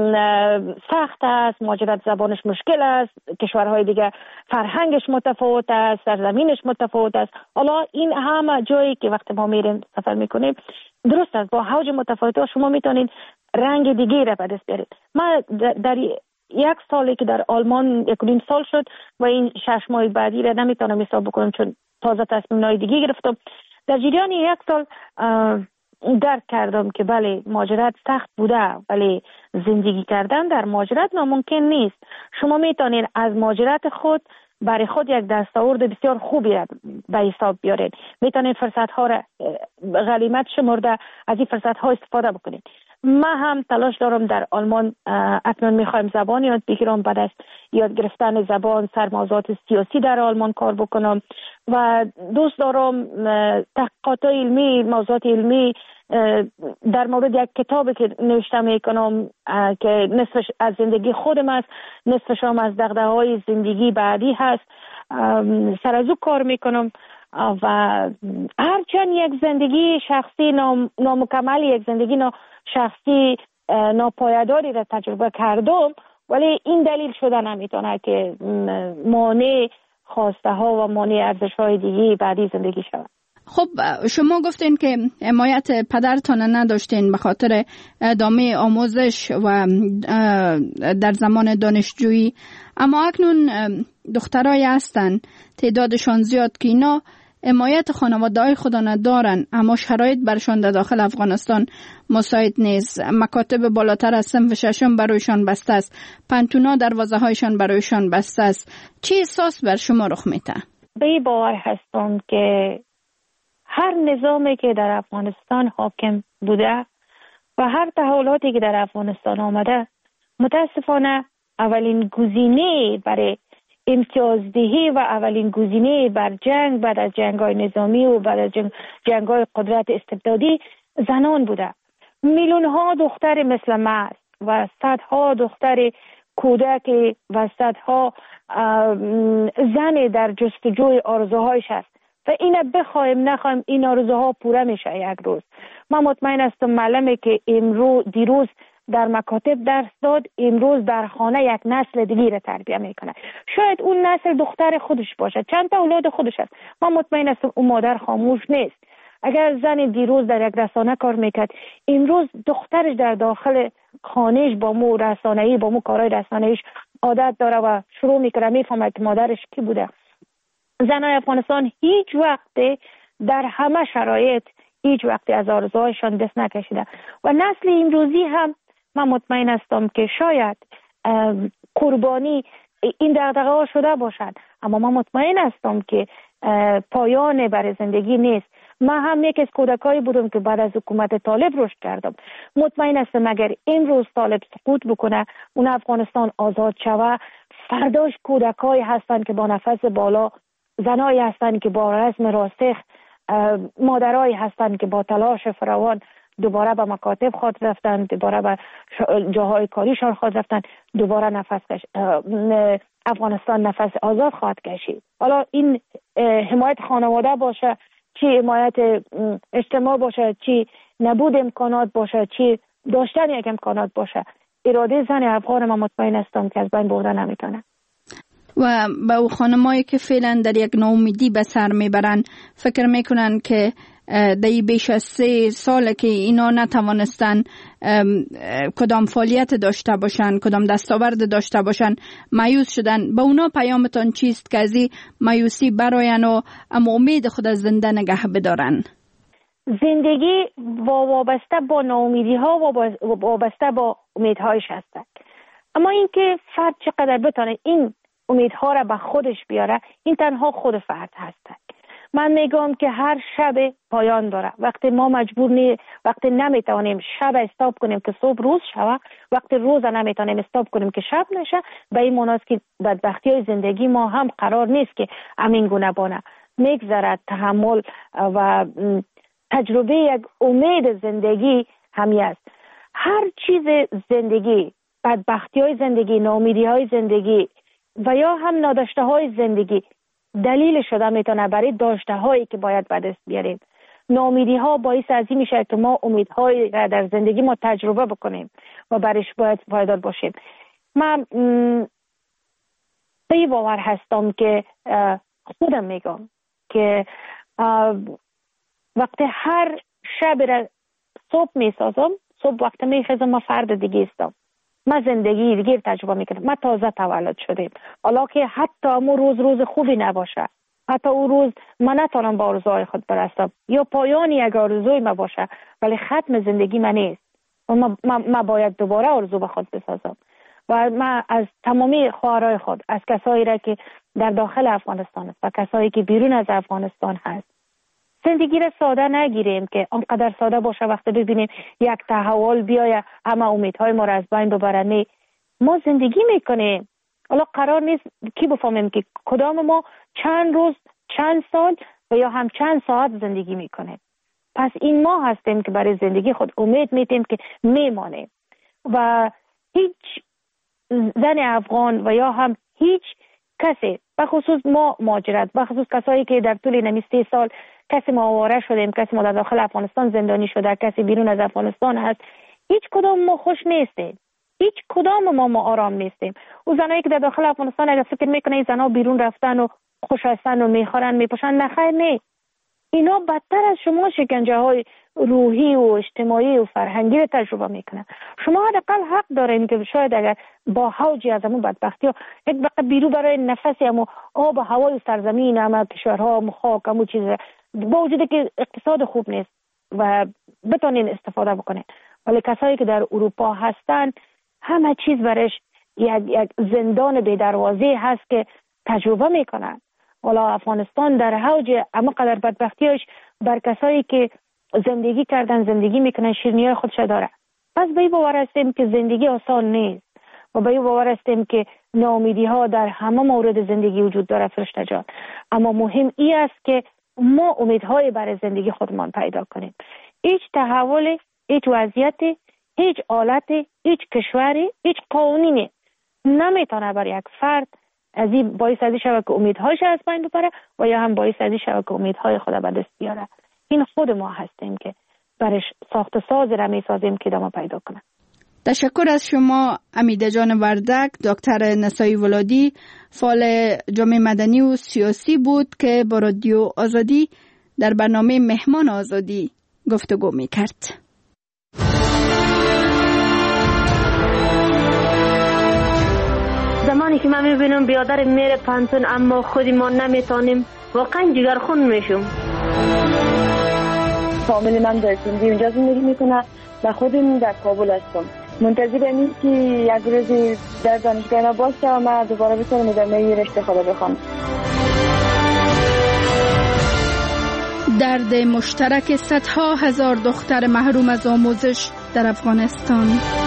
سخت است، مهاجرت زبانش مشکل است، کشورهای دیگه فرهنگش متفاوت است، سرزمینش متفاوت است. حالا این همه جایی که وقتی ما میریم سفر میکنیم درست است، با حوج متفاوت شما میتونید رنگ دیگه را به دست بیارید. من در یک سالی که در آلمان یک نیم سال شد و این شش ماه بعدی را نمیتونم حساب بکنم چون تازه تصمیم‌های دیگه گرفتم. در جریان یک سال درک کردم که بله مهاجرت سخت بوده، ولی زندگی کردن در مهاجرت ناممکن نیست. شما میتونید از مهاجرت خود برای خود یک دستاورد بسیار خوبی را به حساب بیارید. میتونید فرصت ها را غنیمت شمرده از این فرصت ها استفاده بکنید. من هم تلاش دارم در آلمان اکنون میخوایم زبان یاد بگیرم، بعد از یاد گرفتن زبان سرموضوعات سیاسی در آلمان کار بکنم و دوست دارم تحقیقات علمی، موضوعات علمی در مورد یک کتابی که نوشته میکنم که نصفش از زندگی خودم است، نصفش هم از دغدغه‌های زندگی بعدی هست، سر از او کار میکنم و هرچند یک زندگی شخصی نامکمل، یک زندگی شخصی ناپایداری را تجربه کردم، ولی این دلیل شده نمیتونه که مانع خواسته ها و مانع ارزش های دیگه بعدی زندگی شود. خب شما گفتین که حمایت پدرتان نداشتین به خاطر ادامه آموزش و در زمان دانشجویی، اما اکنون دخترای هستن تعدادشان زیاد که اینا حمایت خانواده های خود ندارن، اما شرایط برشان در داخل افغانستان مساعد نیست. مکاتب بالاتر از صنف ششم برایشان بسته است، پنتونا دروازه هایشان برایشان بسته است. چه احساس بر شما رخ میده؟ به این باور هستم که هر نظامی که در افغانستان حاکم بوده و هر تحولاتی که در افغانستان آمده متاسفانه اولین گزینه برای امتیازدهی و اولین گزینه بر جنگ بعد از جنگ‌های نظامی و بعد از جنگ جنگ‌های قدرت استبدادی زنان بوده. میلیون ها دختر مثل ما و صدها دختر کودک و صدها زن در جستجوی آرزوهایش است و اینا بخوایم نخوایم این آرزوها پوره میشه یک روز. من مطمئن هستم معلومه که امروز دیروز در مکاتب درس داد، امروز در خانه یک نسل دیگه را تربیت میکنه. شاید اون نسل دختر خودش باشه، چند تا اولاد خودش هست، من مطمئن هستم اون مادر خاموش نیست. اگر زن دیروز در یک رسانه کار میکرد، امروز دخترش در داخل خانهش با مو رسانه‌ای با مو کارهای رسانه‌ایش عادت داره و شروع میکنه میفهمه که مادرش کی بوده. زنای افغانستان هیچ وقت در همه شرایط هیچ وقت از آرزوهایشان دست نکشیده و نسل امروزی هم من مطمئن هستم که شاید قربانی این دغدغه ها شده باشد، اما من مطمئن هستم که پایان برای زندگی نیست. من هم یک از کودکایی بودم که بعد از حکومت طالب رشد کردم. مطمئن هستم اگر امروز طالب سقوط بکنه، اون افغانستان آزاد شوه، فرداش کودکایی هستند که با نفس بالا، زنایی هستند که با رزم راسخ، مادرایی هستند که با تلاش فراوان دوباره به مکاتب خود رفتند، دوباره به جاهای کاریشان خود رفتند، دوباره نفس کش... افغانستان نفس آزاد خواهد کشید. حالا این حمایت خانواده باشه، چی حمایت اجتماع باشه، چی نبود امکانات باشه، چی داشتن یک امکانات باشه، اراده زن افغان من مطمئن هستم که از بین برده نمیتونه. و به او خانمایی که فعلا در یک ناامیدی به سر میبرن، فکر میکنن که در بیش از سه سال که اینا نتوانستن کدام فعالیت داشته باشن، کدام دستاورد داشته باشن، مایوس شدن. به اونا پیامتان چیست که از این مایوسی براین و اما امید خود از زنده نگه بدارن؟ زندگی وابسته با ناامیدی ها و وابسته با امیدهایش هستند، اما اینکه فرد چقدر بتونه این امیدها را به خودش بیاره، این تنها خود فرد هست. من میگم که هر شب پایان داره. وقتی ما مجبور نی وقتی نمیتونیم شب استاپ کنیم که صبح روز شوه، وقتی روز نمیتونیم استاپ کنیم که شب نشه، به این معناست که بدبختی زندگی ما هم قرار نیست که همین گونه بانه. میگذرد تحمل و تجربه یک امید زندگی همی است. هر چیز زندگی، بدبختی های زندگی، ناامیدی های زندگی و یا هم ناداشته های زندگی دلیل شده میتونه برای داشته هایی که باید به دست بیاریم. ناامیدی ها باعث از این میشه که ما امیدهایی را در زندگی ما تجربه بکنیم و برایش باید پایدار باشیم. من به باور هستم که خودم میگم که وقتی هر شب را صبح میسازم، صبح وقتی میخیزم ما فرد دیگه استم، ما زندگی دیگه تجربه میکنم. ما تازه تولد شدیم، حالا که حتی امو روز روز خوبی نباشه، حتی اون روز من نتونم با آرزوهای خود برسم یا پایانی یک آرزوی ما باشه، ولی ختم زندگی من نیست و ما, ما, ما باید دوباره آرزو به خود بسازم. و من از تمامی خواهرای خود، از کسایی را که در داخل افغانستان است و کسایی که بیرون از افغانستان هست، زندگی را ساده نگیریم که آنقدر ساده باشه وقتی ببینیم یک تحول بیایه همه امیدهای ما را از بین ببره. نه، ما زندگی میکنیم. حالا قرار نیست کی بفهمیم که کدام ما چند روز، چند سال و یا هم چند ساعت زندگی میکنیم. پس این ما هستیم که برای زندگی خود امید میتیم که میمانیم و هیچ زن افغان و یا هم هیچ کسی، بخصوص ما مهاجرت، بخصوص کسایی که در طول نمی سه سال کسی ما آواره شدیم، کسی ما در داخل افغانستان زندانی شده، کسی بیرون از افغانستان هست، هیچ کدام ما خوش نیستیم، هیچ کدام ما ما آرام نیستیم. او زنایی که در داخل افغانستان اگر فکر میکنه این زنها بیرون رفتن و خوش هستن و میخورن میپوشن، نخیر، نه، اینا بدتر از شما شکنجه های روحی و اجتماعی و فرهنگی رو تجربه میکنن. شما حداقل حق دارین که شاید اگر با حوجی از همون بدبختی ها یک وقت بیرو برای نفسی همون آب و هوای سرزمین همه کشورها همون خاک همون چیز با وجود که اقتصاد خوب نیست و بتونین استفاده بکنین، ولی کسایی که در اروپا هستن همه چیز برش یک, یک زندان بی دروازه هست که تجربه میکنن. والا افغانستان در حوج اما قدر بدبختیش بر کسایی که زندگی کردن زندگی میکنن شیرینی‌های خودش داره. پس به این باور هستیم که زندگی آسان نیست و به این باور هستیم که ناامیدی ها در همه مورد زندگی وجود داره فرشته جان، اما مهم این است که ما امیدهای برای زندگی خودمان پیدا کنیم. هیچ تحول، هیچ وضعیت، هیچ حالت، هیچ کشوری، هیچ قانونی نمیتونه برای یک فرد از این باعث از این شود که امیدهایش از بین ببره و یا هم باعث از این شود که امیدهای خود به دست بیاره. این خود ما هستیم که برش ساخت و ساز را میسازیم که ادامه پیدا کنه. تشکر از شما امیده جان وردک. دکتر نسایی ولادی فعال جامعه مدنی و سیاسی بود که با رادیو آزادی در برنامه مهمان آزادی گفتگو می کرد. زمانی که من میبینم بیادر میره پانتون اما خودی ما نمیتونیم، واقعا جگرخون میشم. فامیلی من در سندی اونجا زندگی میکنه و خودم در کابل هستم. منتظر اینیم که یک روزی در دانشگاه ما باشه و من دوباره بتونم ادامه رشته خدا بخوام. درد مشترک صدها هزار دختر محروم از آموزش در افغانستان.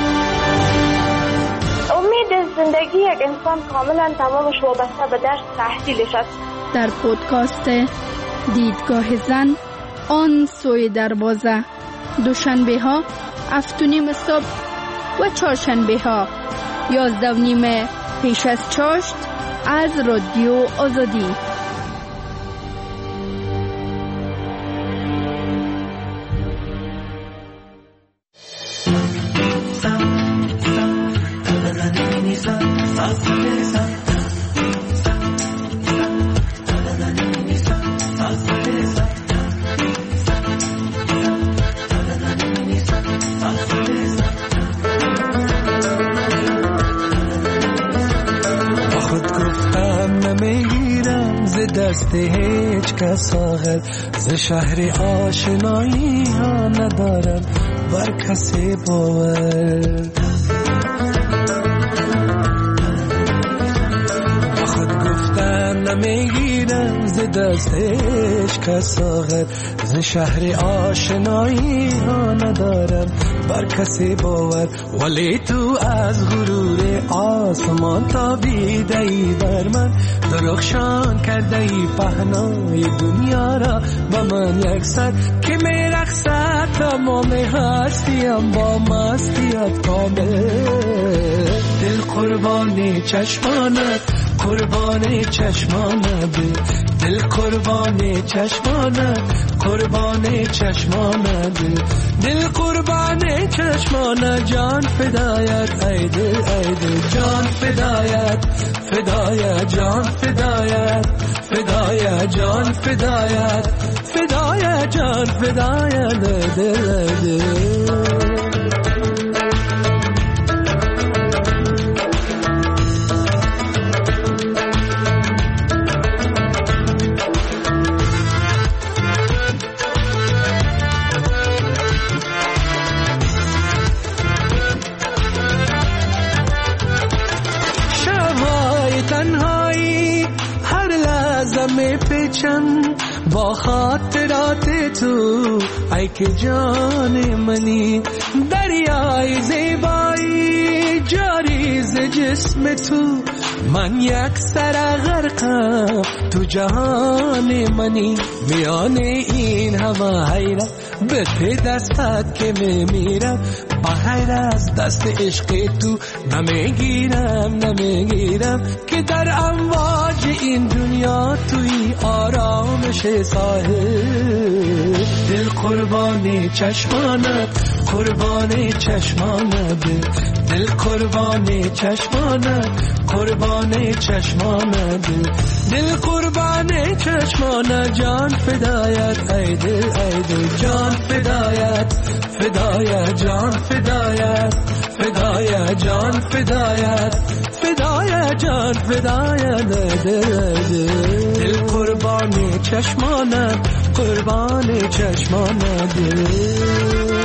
امید زندگی یک انسان کاملا تمامش وابسته به درس تحصیلش است. در پودکاست دیدگاه زن آن سوی دروازه، دوشنبه ها هفت و نیم صبح و چهارشنبه ها یازده و نیم پیش از چاشت از رادیو آزادی. دست هیچ کس آخر ز شهر آشنایی ها ندارم بر کسی باور. خود گفتن نمیگیرم ز دست هیچ کس آخر ز شهر آشنایی ها ندارم بر کسی باور. ولی تو از غرور آسمان تابیده ای بر من، درخشان کرده ای پهنای دنیا را با من یکسر که میرقصد تمام هستیم با مستیت کامل. دل قربان چشمانت قربان چشمانت، دل قربان چشمانت قربان چشمانت، دل قربان چشمانت، جان فدایت ای دل ای دل، جان فدایت فدایت جان فدایت فدایت جان فدایت فدایت جان فدایت دل دل. با خاطرات تو ای که جان منی، دریای زیبایی جاری ز جسم تو، من یک سر غرقم تو جهان منی. میان این همه حیرت به ته دستت که میمیرم، بغیر از دست عشق تو نمیگیرم نمیگیرم که در امواج این دنیا توی آرامش ساحل. دل قربان چشمانت قربان چشمانت، دل قربان چشمانت قربان چشمانت، دل قربان چشمانت، جان فدایت ای دل ای دل، جان فدایت فدایت جان فدایت فدایت جان فدایت فدایت جان فدایت دل دل، دل قربان چشمانت قربان چشمانت دل.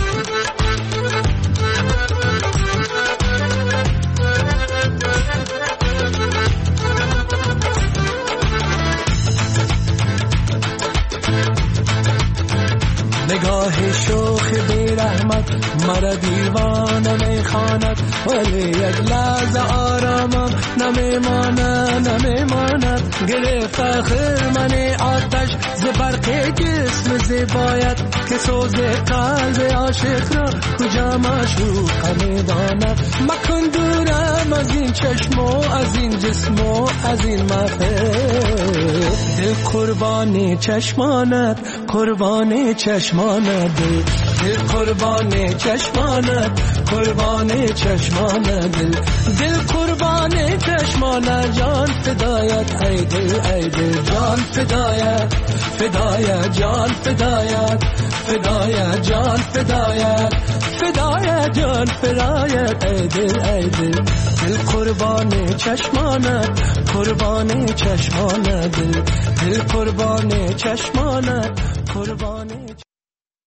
نگاه شوخ بی رحمت مرا دیوانه میخواند، ولی یک لحظه آرامم نمیماند نمیماند. گرفت آخر من آتش ز برق جسم زیبایت که سوز قلب عاشق را کجا معشوق میداند. مکن دورم از این چشم و از این جسم و از این محفل. دل قربان چشمانت قربان چشمانت، چشمانت دل دل قربان چشمانت قربان چشمانت دل دل قربان چشمانت جان فدایت ای دل ای دل جان فدایت فدایت جان فدایت فدایت جان فدایت فدایت جان فدایت ای دل ای دل دل قربان چشمانت قربان چشمانت دل دل قربان چشمانت قربان